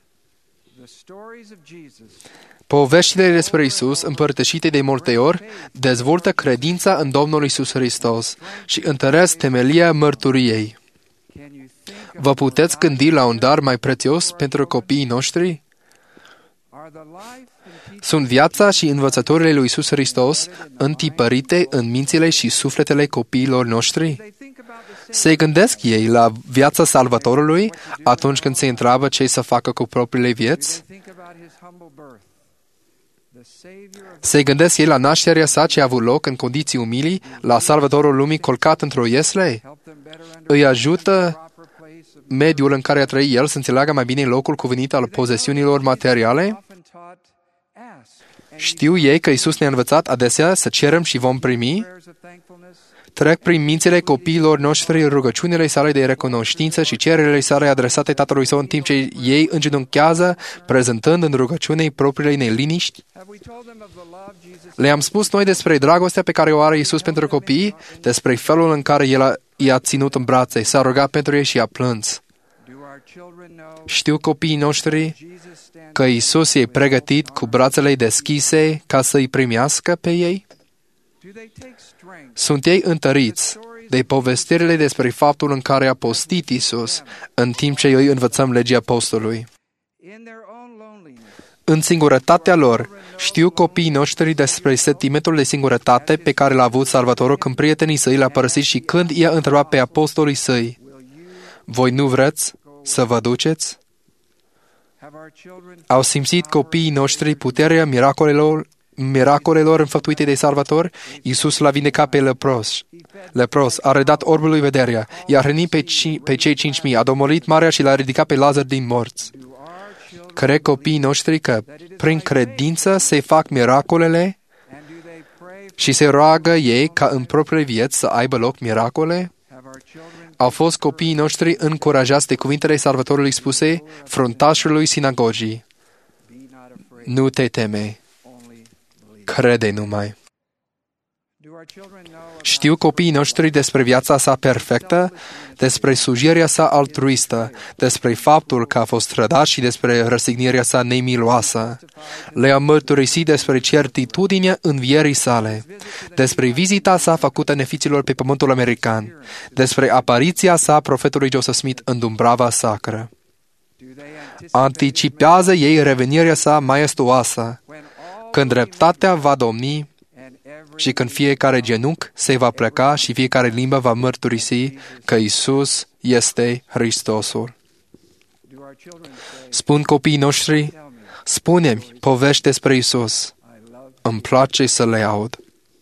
Poveștile despre Iisus, împărtășite de multe ori, dezvoltă credința în Domnul Iisus Hristos și întăresc temelia mărturiei. Vă puteți gândi la un dar mai prețios pentru copiii noștri? Sunt viața și învățăturile lui Iisus Hristos întipărite în mințile și sufletele copiilor noștri? Se gândesc ei la viața Salvatorului atunci când se întreabă ce să facă cu propriile vieți? Se gândesc ei la nașterea sa ce a avut loc în condiții umilii, la Salvatorul lumii colcat într-o iesle? Îi ajută mediul în care a trăit el să înțeleagă mai bine locul cuvenit al posesiunilor materiale? Știu ei că Iisus ne-a învățat adesea să cerem și vom primi? Trec prin mințile copiilor noștri rugăciunile sale de recunoștință și cererile sale adresate Tatălui Său în timp ce ei îngenunchează, prezentând în rugăciune propriile neliniști? Le-am spus noi despre dragostea pe care o are Iisus pentru copii, despre felul în care El i-a ținut în brațe, s-a rugat pentru ei și a plâns. Știu copiii noștri că Iisus e pregătit cu brațele deschise ca să-i primească pe ei? Sunt ei întăriți de povestirile despre faptul în care a postit Iisus în timp ce îi învățăm legea postului. În singurătatea lor, știu copiii noștri despre sentimentul de singurătate pe care l-a avut Salvatorul când prietenii săi l-a părăsit și când i-a întrebat pe apostolii săi, voi nu vreți să vă duceți? Au simțit copiii noștri puterea miracolelor înfăptuite de Salvator? Iisus l-a vindecat pe lepros, a redat orbului vederea, i-a hrănit pe cei 5.000, a domolit marea și l-a ridicat pe Lazar din morți. Cred copiii noștri că prin credință se fac miracolele și se roagă ei ca în propriile vieți să aibă loc miracole? Au fost copiii noștri încurajați de cuvintele Salvatorului spuse fruntașului sinagogii. Nu te teme, crede numai. Știu copiii noștri despre viața sa perfectă, despre slujirea sa altruistă, despre faptul că a fost trădat și despre răsignirea sa nemiloasă. Le-am mărturisit despre certitudinea învierii sale, despre vizita sa făcută nefiților pe pământul american, despre apariția sa profetului Joseph Smith în Dumbrava Sacră. Anticipează ei revenirea sa maestuoasă, când dreptatea va domni și când fiecare genunchi se va pleca și fiecare limbă va mărturisi că Iisus este Hristosul. Spun copiii noștri, spune-mi povești despre Iisus. Îmi place să le aud.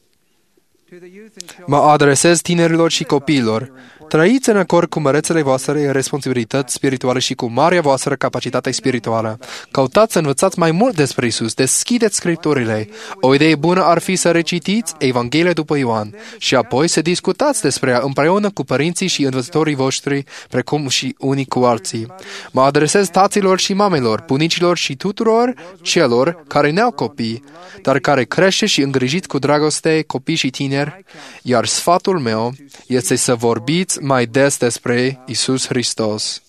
Mă adresez tinerilor și copiilor. Trăiți în acord cu mărețele voastre responsabilități spirituale și cu marea voastră capacitate spirituală. Căutați să învățați mai mult despre Iisus, deschideți Scripturile. O idee bună ar fi să recitiți Evanghelia după Ioan și apoi să discutați despre ea împreună cu părinții și învățătorii voștri, precum și unii cu alții. Mă adresez taților și mamelor, bunicilor și tuturor celor care n-au copii, dar care crește și îngrijiți cu dragoste copii și tineri, iar sfatul meu este să vorbiți mai des despre Iisus Hristos.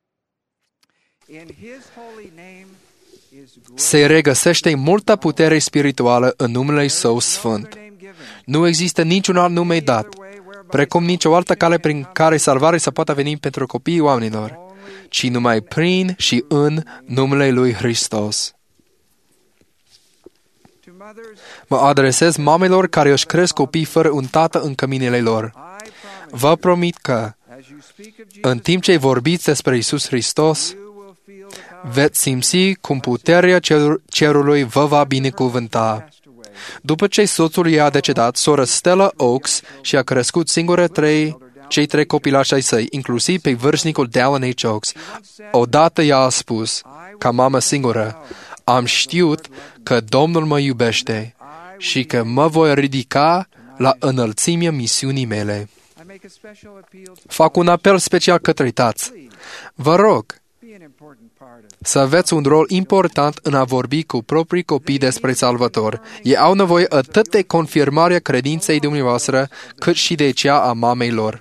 Se regăsește multă putere spirituală în numele Său Sfânt. Nu există niciun alt nume dat, precum nicio altă cale prin care salvarea să poată veni pentru copiii oamenilor, ci numai prin și în numele Lui Hristos. Mă adresez mamelor care își cresc copii fără un tată în căminele lor. Vă promit că, în timp ce vorbiți despre Iisus Hristos, veți simți cum puterea cerului vă va binecuvânta După ce soțul ei a decedat, sora Stella Oaks și-a crescut singură cei 3 copilași ai săi, inclusiv pe vârstnicul Dallin H. Oaks. Odată ea a spus, ca mamă singură, am știut că Domnul mă iubește și că mă voi ridica la înălțimea misiunii mele. Fac un apel special către tați. Vă rog să aveți un rol important în a vorbi cu proprii copii despre Salvator. Ei au nevoie atât de confirmarea credinței dumneavoastră, cât și de cea a mamei lor.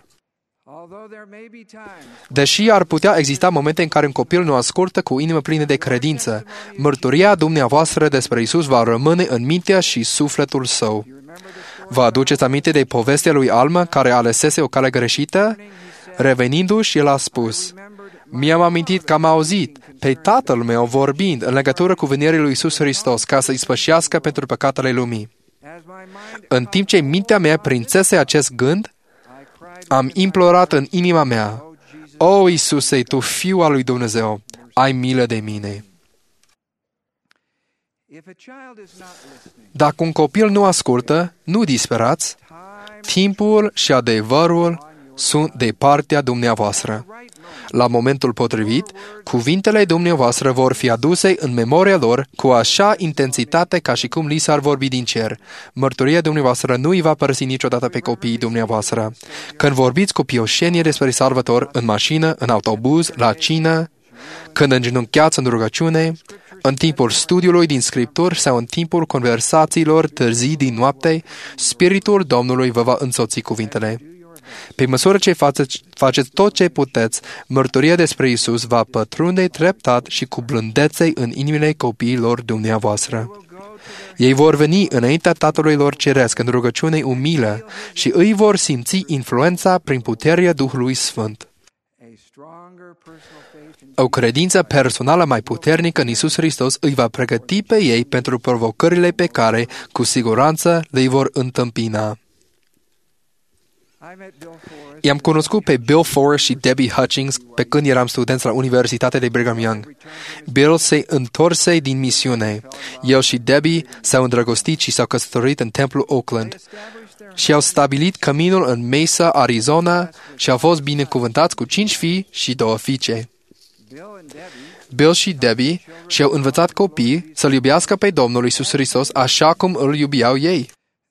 Deși ar putea exista momente în care un copil nu ascultă cu inimă plină de credință, mărturia dumneavoastră despre Isus va rămâne în mintea și sufletul său. Vă aduceți aminte de povestea lui Alma, care alesese o cale greșită? Revenindu-și, el a spus, mi-am amintit că am auzit pe tatăl meu vorbind în legătură cu venirea lui Isus Hristos ca să-i spășească pentru păcatele lumii. În timp ce mintea mea prințese acest gând, am implorat în inima mea, O, Iisuse, Tu, Fiul al lui Dumnezeu, ai milă de mine. Dacă un copil nu ascultă, nu disperați, timpul și adevărul sunt de partea dumneavoastră. La momentul potrivit, cuvintele dumneavoastră vor fi aduse în memoria lor cu așa intensitate ca și cum li s-ar vorbi din cer. Mărturia dumneavoastră nu îi va părăsi niciodată pe copiii dumneavoastră. Când vorbiți cu pioșenie despre Salvator, în mașină, în autobuz, la cină, când îngenunchiați în rugăciune, în timpul studiului din Scripturi sau în timpul conversațiilor târzii din noapte, Spiritul Domnului vă va însoți cuvintele. Pe măsură ce faceți tot ce puteți, mărturia despre Isus va pătrunde treptat și cu blândețe în inimile copiilor dumneavoastră. Ei vor veni înaintea Tatălui lor Ceresc în rugăciune umilă și îi vor simți influența prin puterea Duhului Sfânt. O credință personală mai puternică în Isus Hristos îi va pregăti pe ei pentru provocările pe care, cu siguranță, le vor întâmpina. I-am cunoscut pe Bill Forrest și Debbie Hutchings pe când eram studenți la Universitatea de Brigham Young. Bill se întorse din misiune. El și Debbie s-au îndrăgostit și s-au căsătorit în templul Oakland. Și au stabilit căminul în Mesa, Arizona și au fost binecuvântați cu 5 fii și 2 fiice. Bill și Debbie și-au învățat copiii să-L iubească pe Domnul Iisus Hristos așa cum îl iubeau ei.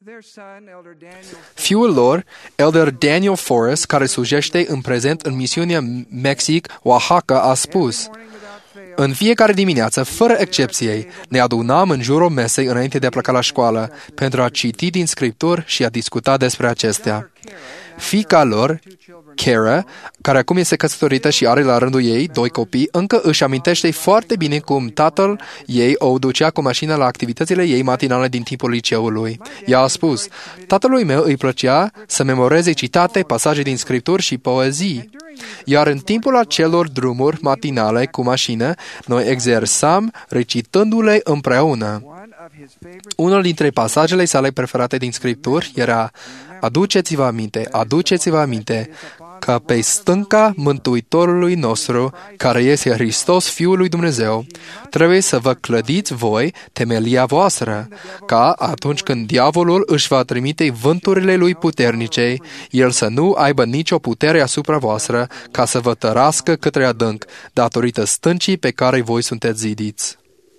Fiul lor, Elder Daniel Forrest, care slujește în prezent în misiunea Mexic, Oaxaca, a spus: în fiecare dimineață, fără excepție, ne adunam în jurul mesei înainte de a pleca la școală pentru a citi din Scripturi și a discuta despre acestea. Fiica lor, Kara, care acum este căsătorită și are la rândul ei 2 copii, încă își amintește foarte bine cum tatăl ei o ducea cu mașina la activitățile ei matinale din timpul liceului. Ea a spus: tatălui meu îi plăcea să memoreze citate, pasaje din Scripturi și poezii. Iar în timpul acelor drumuri matinale cu mașină, noi exersam recitându-le împreună. Unul dintre pasajele sale preferate din Scripturi era: aduceți-vă aminte că pe stânca Mântuitorului nostru, care este Hristos Fiul lui Dumnezeu, trebuie să vă clădiți voi temelia voastră, ca atunci când diavolul își va trimite vânturile lui puternice, el să nu aibă nicio putere asupra voastră, ca să vă tărască către adânc, datorită stâncii pe care voi sunteți zidiți.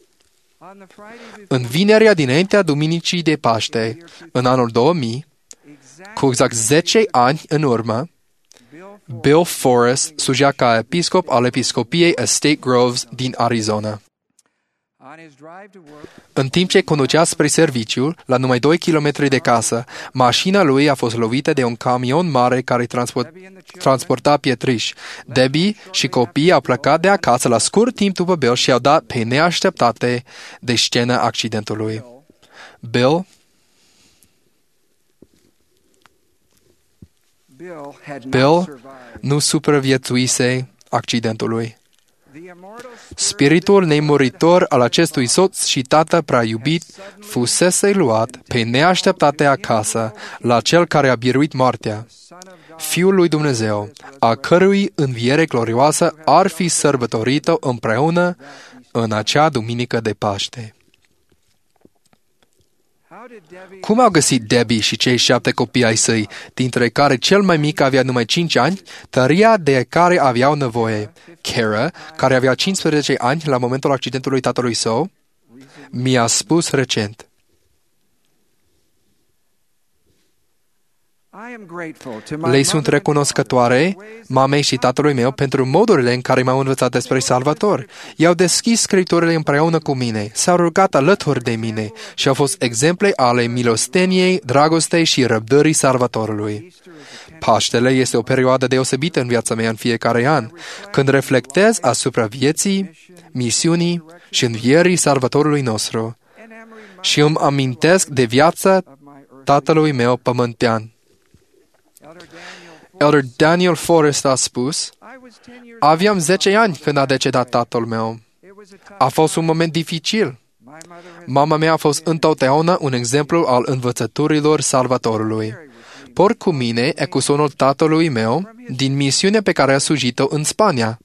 În vinerea dinaintea Duminicii de Paște, în anul 2000, cu exact 10 ani în urmă, Bill Forrest slujea ca episcop al episcopiei Estate Groves din Arizona. În timp ce conducea spre serviciu, la numai 2 kilometri de casă, mașina lui a fost lovită de un camion mare care transporta pietriș. Debbie și copiii au plecat de acasă la scurt timp după Bill și au dat pe neașteptate de scena accidentului. Bill nu supraviețuise accidentului. Spiritul nemuritor al acestui soț și tată prea iubit fusese luat pe neașteptate acasă la cel care a biruit moartea, Fiul lui Dumnezeu, a cărui înviere glorioasă ar fi sărbătorită împreună în acea duminică de Paște. Cum au găsit Debbie și cei 7 copii ai săi, dintre care cel mai mic avea numai 5 ani, tăria de care aveau nevoie? Kara, care avea 15 ani la momentul accidentului tatălui său, mi-a spus recent: le sunt recunoscătoare mamei și tatălui meu pentru modurile în care m-au învățat despre Salvator. I-au deschis scripturile împreună cu mine, s-au rugat alături de mine și au fost exemple ale milosteniei, dragostei și răbdării Salvatorului. Paștele este o perioadă deosebită în viața mea în fiecare an, când reflectez asupra vieții, misiunii și învierii Salvatorului nostru și îmi amintesc de viața tatălui meu pământean. Elder Daniel Forrest a spus: aveam 10 ani când a decedat tatăl meu. A fost un moment dificil. Mama mea a fost întotdeauna un exemplu al învățăturilor Salvatorului. Port cu mine ecusonul tatălui meu din misiunea pe care a slujit-o în Spania.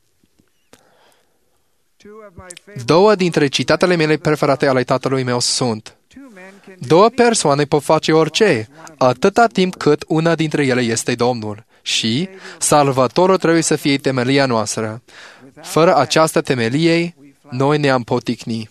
2 dintre citatele mele preferate ale tatălui meu sunt: 2 persoane pot face orice, atâta timp cât una dintre ele este Domnul. Și Salvatorul trebuie să fie temelia noastră. Fără această temelie, noi ne-am poticni.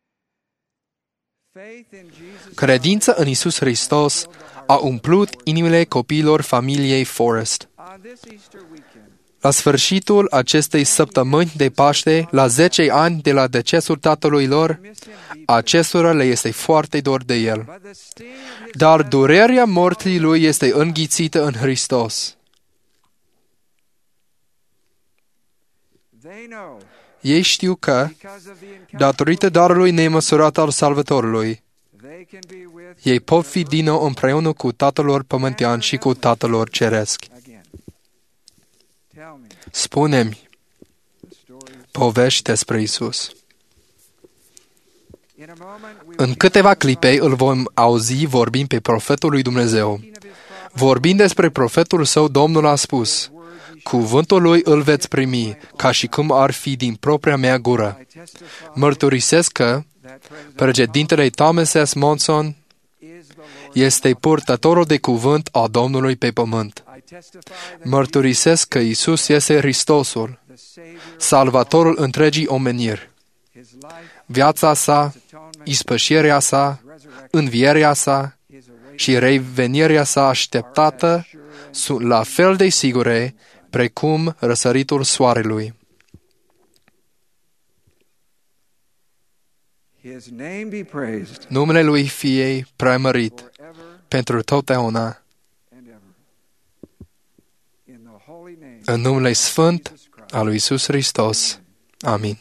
Credința în Iisus Hristos a umplut inimile copiilor familiei Forrest. La sfârșitul acestei săptămâni de Paște, la 10 ani de la decesul tatălui lor, acestora le este foarte dor de el. Dar durerea morții lui este înghițită în Hristos. Ei știu că, datorită darului nemăsurat al Salvatorului, ei pot fi din nou împreună cu Tatăl lor pământean și cu Tatăl lor ceresc. Spune-mi povești despre Iisus. În câteva clipe îl vom auzi vorbind pe profetul lui Dumnezeu. Vorbind despre profetul său, Domnul a spus: cuvântul lui îl veți primi, ca și cum ar fi din propria mea gură. Mărturisesc că președintele Thomas S. Monson este purtătorul de cuvânt al Domnului pe pământ. Mărturisesc că Iisus este Hristosul, Salvatorul întregii omeniri. Viața sa, ispășirea sa, învierea sa și revenirea sa așteptată sunt la fel de sigure precum răsăritul soarelui. Numele lui fie preamărit pentru totdeauna. În numele sfânt al lui Iisus Hristos. Amin.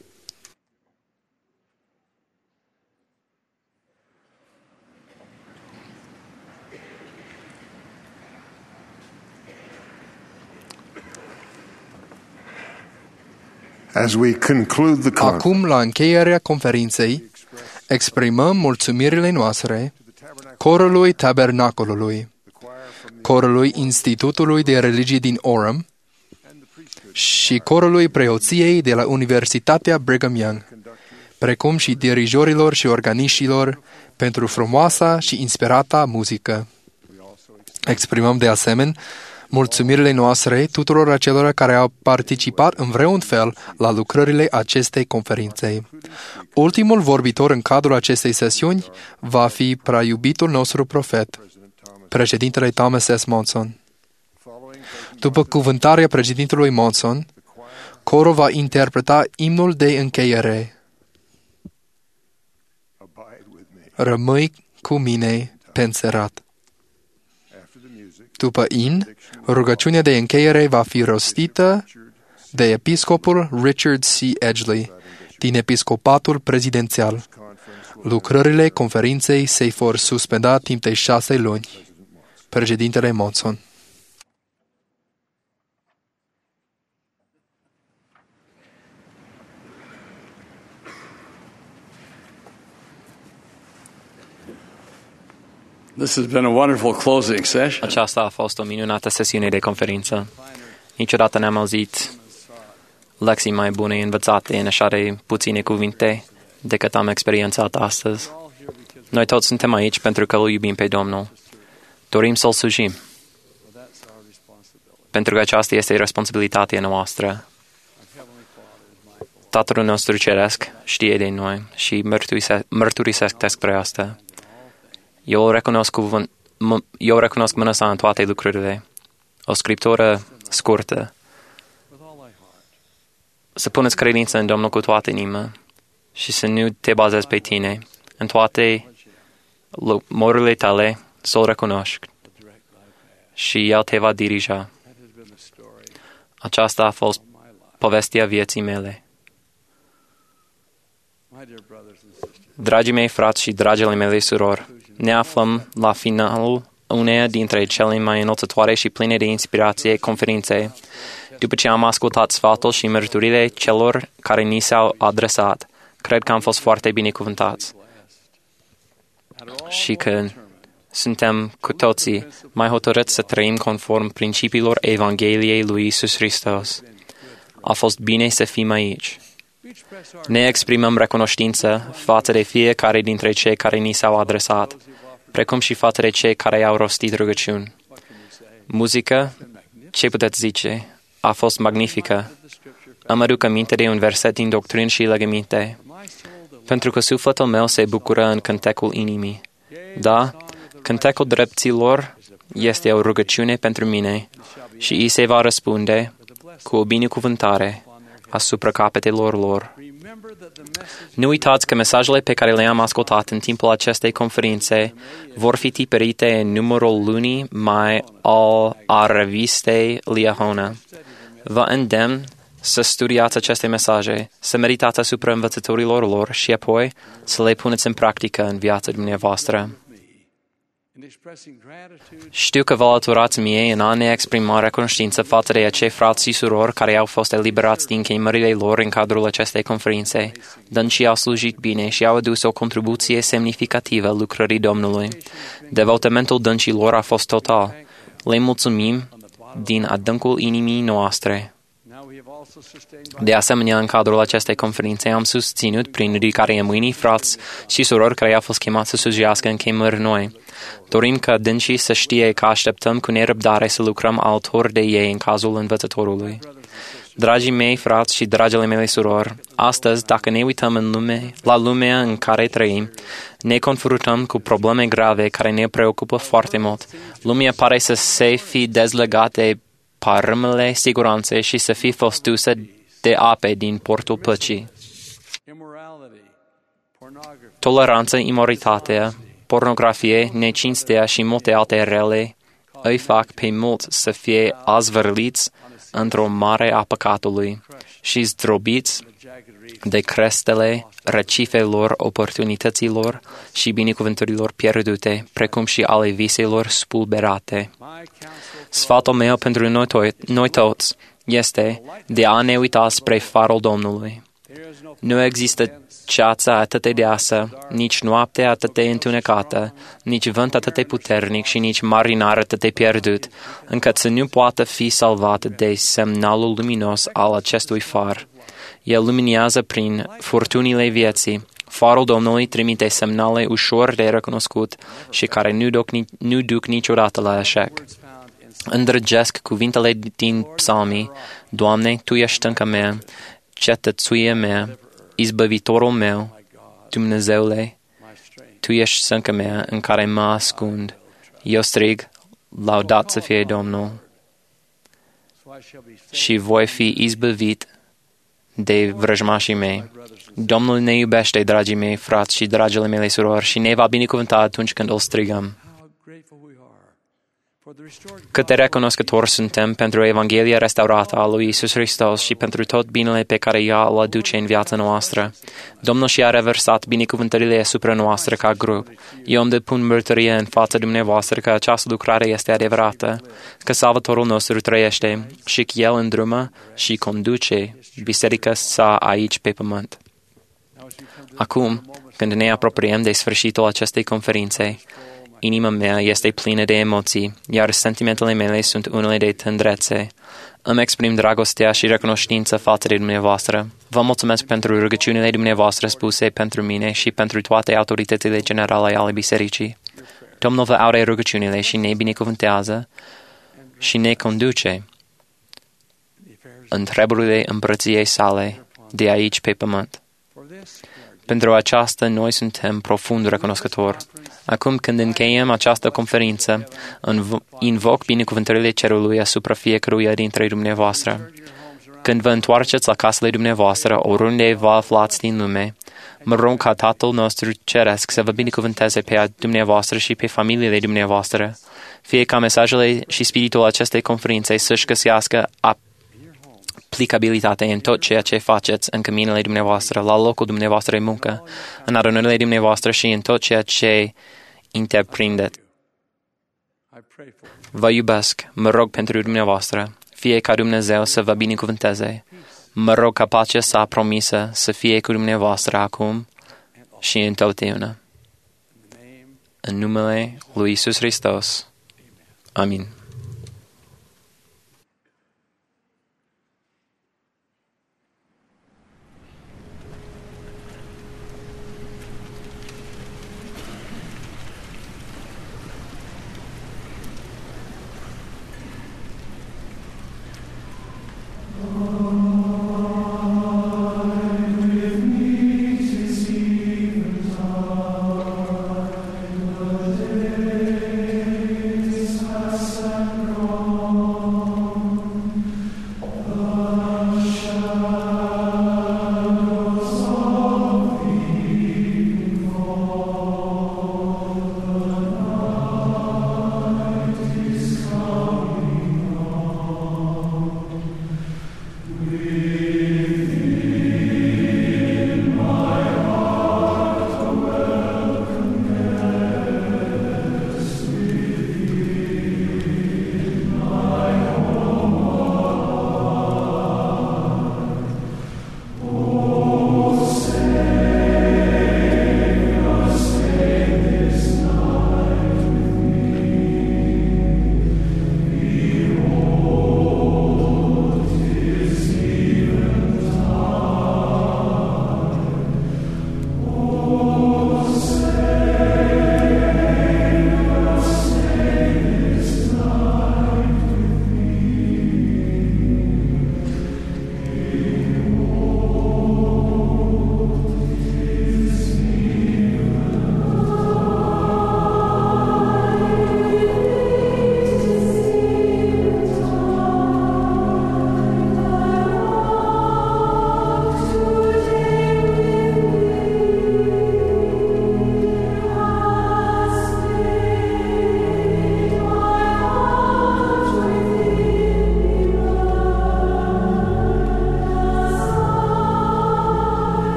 As we conclude the Acum, la încheierea conferinței, exprimăm mulțumirile noastre corului Tabernacolului, corului Institutului de Religie din Orem și corului Preoției de la Universitatea Brigham Young, precum și dirijorilor și organiștilor pentru frumoasa și inspirata muzică. Exprimăm de asemenea mulțumirile noastre tuturor acelora care au participat în vreun fel la lucrările acestei conferințe. Ultimul vorbitor în cadrul acestei sesiuni va fi preiubitul nostru profet, președintele Thomas S. Monson. După cuvântarea președintelui Monson, corul va interpreta imnul de încheiere. Rămâi cu mine penserat. După in, rugăciunea de încheiere va fi rostită de episcopul Richard C. Edgley din episcopatul prezidențial. Lucrările conferinței se vor suspenda timp de 6 luni. Președintele Monson. This has been a wonderful closing session. Aceasta a fost o minunată sesiune de conferință. Niciodată n-am auzit lecții mai bune învățate în așa de puține cuvinte decât am experiențat astăzi. Noi toți suntem aici pentru că îl iubim pe Domnul. Dorim să-L slujim. Pentru că aceasta este responsabilitatea noastră. Tatăl nostru Ceresc știe de noi și mărturisesc despre asta. Eu recunosc mâna sa în toate lucrurile. O scriptură scurtă. Să puneți credință în Domnul cu toată inima și să nu te bazezi pe tine. În toate morurile tale să-L recunoști și El te va dirija. Aceasta a fost povestea vieții mele. Dragii mei frați și dragile mele surori, ne aflăm la finalul uneia dintre cele mai înălțătoare și pline de inspirație conferințe. După ce am ascultat sfatul și mărturile celor care ni s-au adresat, cred că am fost foarte binecuvântați. Și că suntem cu toții mai hotărâți să trăim conform principiilor Evangheliei lui Iisus Hristos. A fost bine să fim aici. Ne exprimăm recunoștință față de fiecare dintre cei care ni s-au adresat, precum și față de cei care au rostit rugăciuni. Muzica, ce puteți zice, a fost magnifică. Îmi aduc aminte de un verset din Doctrini și Legăminte, pentru că sufletul meu se bucură în cântecul inimii. Da, cântecul drepților este o rugăciune pentru mine și îi se va răspunde cu o binecuvântare asupra capetelor lor. Nu uitați că mesajele pe care le-am ascultat în timpul acestei conferințe vor fi tipărite în numărul lunii mai a revistei Liahona. Vă îndemn să studiați aceste mesaje, să meditați asupra învățăturilor lor și apoi să le puneți în practică în viața dumneavoastră. Știu că vă alăturați mie în a ne exprima recunoștință față de acei frați și surori care au fost eliberați din chemările lor în cadrul acestei conferințe. Dâncii au slujit bine și au adus o contribuție semnificativă lucrării Domnului. Devotamentul dâncilor a fost total. Le mulțumim din adâncul inimii noastre. De asemenea, în cadrul acestei conferințe am susținut prin ridicarea mâinii frați și surori care au fost chemați să slujească în chemări noi. Dorim ca dâncii să știe că așteptăm cu nerăbdare să lucrăm alături de ei în cazul învățătorului. Dragii mei frați și dragile mele surori, astăzi, dacă ne uităm la lumea în care trăim, ne confruntăm cu probleme grave care ne preocupă foarte mult. Lumea pare să se fi dezlegat de parâmele siguranței și să fi fost dusă de ape din portul păcii. Toleranță, imoralitatea, pornografie, necinstea și multe alte rele îi fac pe mulți să fie azvârliți într-o mare a păcatului și zdrobiți de crestele răcifelor oportunităților și binecuvântărilor pierdute, precum și ale viselor spulberate. Sfatul meu pentru noi toți este de a ne uita spre farul Domnului. Nu există ceață atât de deasă, nici noapte atât de întunecată, nici vânt atât de puternic și nici marinar atât de pierdut, încât să nu poată fi salvat de semnalul luminos al acestui far. El luminează prin furtunile vieții. Farul Domnului trimite semnale ușor de recunoscut și care nu duc niciodată la eșec. Îndrăgesc cuvintele din psalmii: Doamne, Tu ești stânca mea, cetățuia mea, izbăvitorul meu, Dumnezeule, Tu ești stânca mea în care mă ascund. Eu strig, laudat să fie Domnul. Și voi fi izbăvit de vrăjmașii mei. Domnul ne iubește, dragii mei frați și dragile mele surori, și ne va binecuvânta atunci când îl strigăm. Cât de recunoscători suntem pentru Evanghelia restaurată a lui Iisus Hristos și pentru tot binele pe care ea îl aduce în viața noastră. Domnul și-a reversat binecuvântările asupra noastră ca grup. Eu îmi depun mărturie în fața dumneavoastră că această lucrare este adevărată, că Salvatorul nostru trăiește și că El îndrumă și conduce biserica sa aici pe pământ. Acum, când ne apropiem de sfârșitul acestei conferințe, inima mea este plină de emoții, iar sentimentele mele sunt unele de tândrețe. Îmi exprim dragostea și recunoștință față de dumneavoastră. Vă mulțumesc pentru rugăciunile dumneavoastră spuse pentru mine și pentru toate autoritățile generale ale bisericii. Domnul vă aude rugăciunile și ne binecuvântează și ne conduce în treburile împărăției sale de aici pe pământ. Pentru aceasta noi suntem profund recunoscători. Acum când încheiem această conferință, invoc binecuvântările cerului asupra fiecăruia dintre dumneavoastră. Când vă întoarceți la casele dumneavoastră, oriunde vă aflați din lume, mă rog ca Tatăl nostru Ceresc să vă binecuvânteze pe dumneavoastră și pe familiile dumneavoastră, fie ca mesajele și spiritul acestei conferințe să-și găsească aplicabilitate în tot ceea ce faceți în căminele dumneavoastră, la locul dumneavoastră de muncă, în adunările dumneavoastră și în tot ceea ce întreprindeți. Vă iubesc, mă rog pentru dumneavoastră, fie ca Dumnezeu să vă binecuvânteze. Mă rog ca pacea sa promisă să fie cu dumneavoastră acum și întotdeauna. În numele lui Iisus Hristos. Amin. Us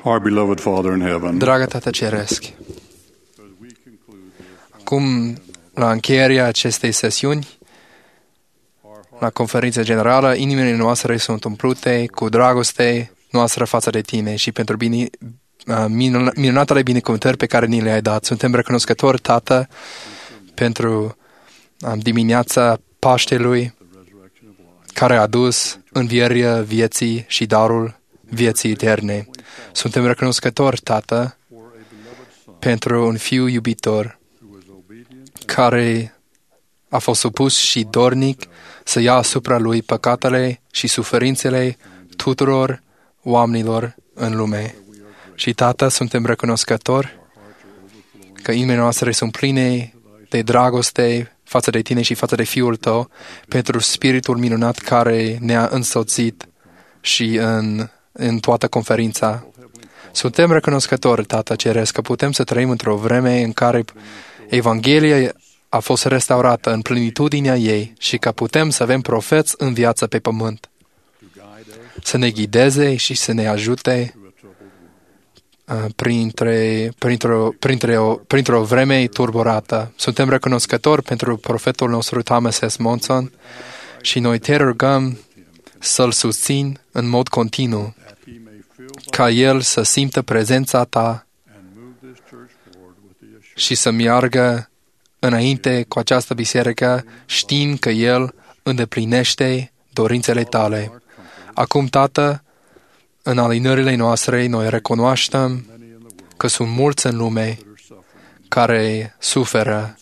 Our beloved Father in heaven, Dragă Tată Ceresc, acum, la încheierea acestei sesiuni, la conferința generală, inimile noastre sunt umplute cu dragoste noastră față de Tine și pentru minunatele binecuvântări pe care ni le-ai dat. Suntem recunoscători, Tată, pentru dimineața Paștelui, care a adus învierea vieții și darul vieții eterne. Suntem recunoscători, Tată, pentru un fiu iubitor care a fost supus și dornic să ia asupra lui păcatele și suferințele tuturor oamenilor în lume. Și, Tată, suntem recunoscători că inimile noastre sunt pline de dragoste față de Tine și față de Fiul Tău, pentru Spiritul minunat care ne-a însoțit și în toată conferința. Suntem recunoscători, Tată Ceresc, că putem să trăim într-o vreme în care Evanghelia a fost restaurată în plenitudinea ei și că putem să avem profeți în viață pe pământ, să ne ghideze și să ne ajute printr-o vreme turburată. Suntem recunoscători pentru profetul nostru Thomas S. Monson și noi te rugăm să-l susțin în mod continuu, ca el să simtă prezența Ta și să meargă înainte cu această biserică, știind că el îndeplinește dorințele Tale. Acum, Tată, în alinările noastre, noi recunoaștem că sunt mulți în lume care suferă,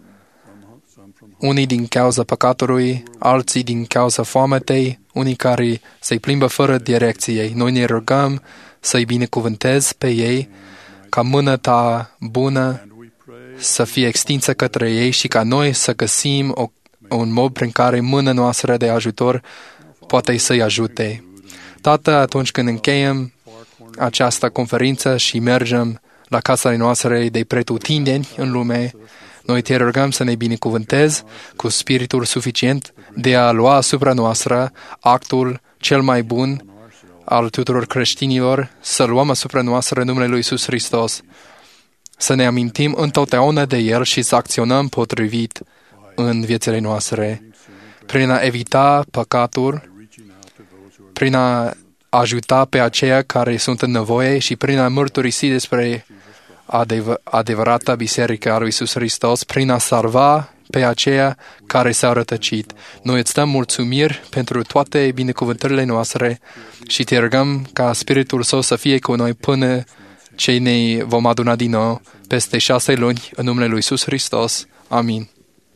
unii din cauza păcatului, alții din cauza foametei, unii care se plimbă fără direcție. Noi ne rugăm să-i binecuvântezi pe ei, ca mâna Ta bună să fie extinsă către ei și ca noi să găsim un mod prin care mâna noastră de ajutor poate să-i ajute. Tată, atunci când încheiem această conferință și mergem la casele noastre de pretutindeni în lume, noi te rugăm să ne binecuvântezi cu spiritul suficient de a lua asupra noastră actul cel mai bun al tuturor creștinilor, să luăm asupra noastră numele Lui Iisus Hristos, să ne amintim întotdeauna de El și să acționăm potrivit în viețile noastre, prin a evita păcatul, prin a ajuta pe aceia care sunt în nevoie și prin a mărturisi despre adevărata biserică a lui Iisus Hristos, prin a salva pe aceia care s-au rătăcit. Noi îți dăm mulțumiri pentru toate binecuvântările noastre și te rugăm ca Spiritul Său să fie cu noi până ce ne vom aduna din nou peste 6 luni în numele lui Iisus Hristos. Amin.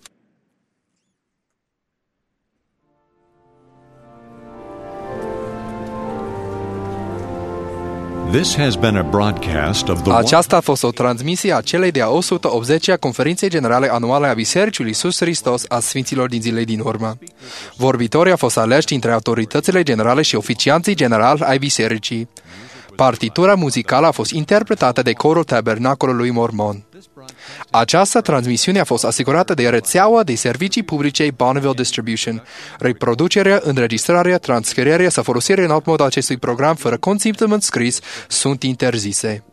This has been a broadcast of the Aceasta a fost o transmisie a celei de-a 180-a Conferinței Generale Anuale a Bisericii lui Iisus Hristos a Sfinților din zilei din urmă. Vorbitorii au fost aleși dintre autoritățile generale și oficianții generali ai bisericii. Partitura muzicală a fost interpretată de corul Tabernacolului Mormon. Această transmisiune a fost asigurată de rețeaua de servicii publice Bonneville Distribution. Reproducerea, înregistrarea, transcrierea sau folosirea în alt mod a acestui program fără consimțământ scris sunt interzise.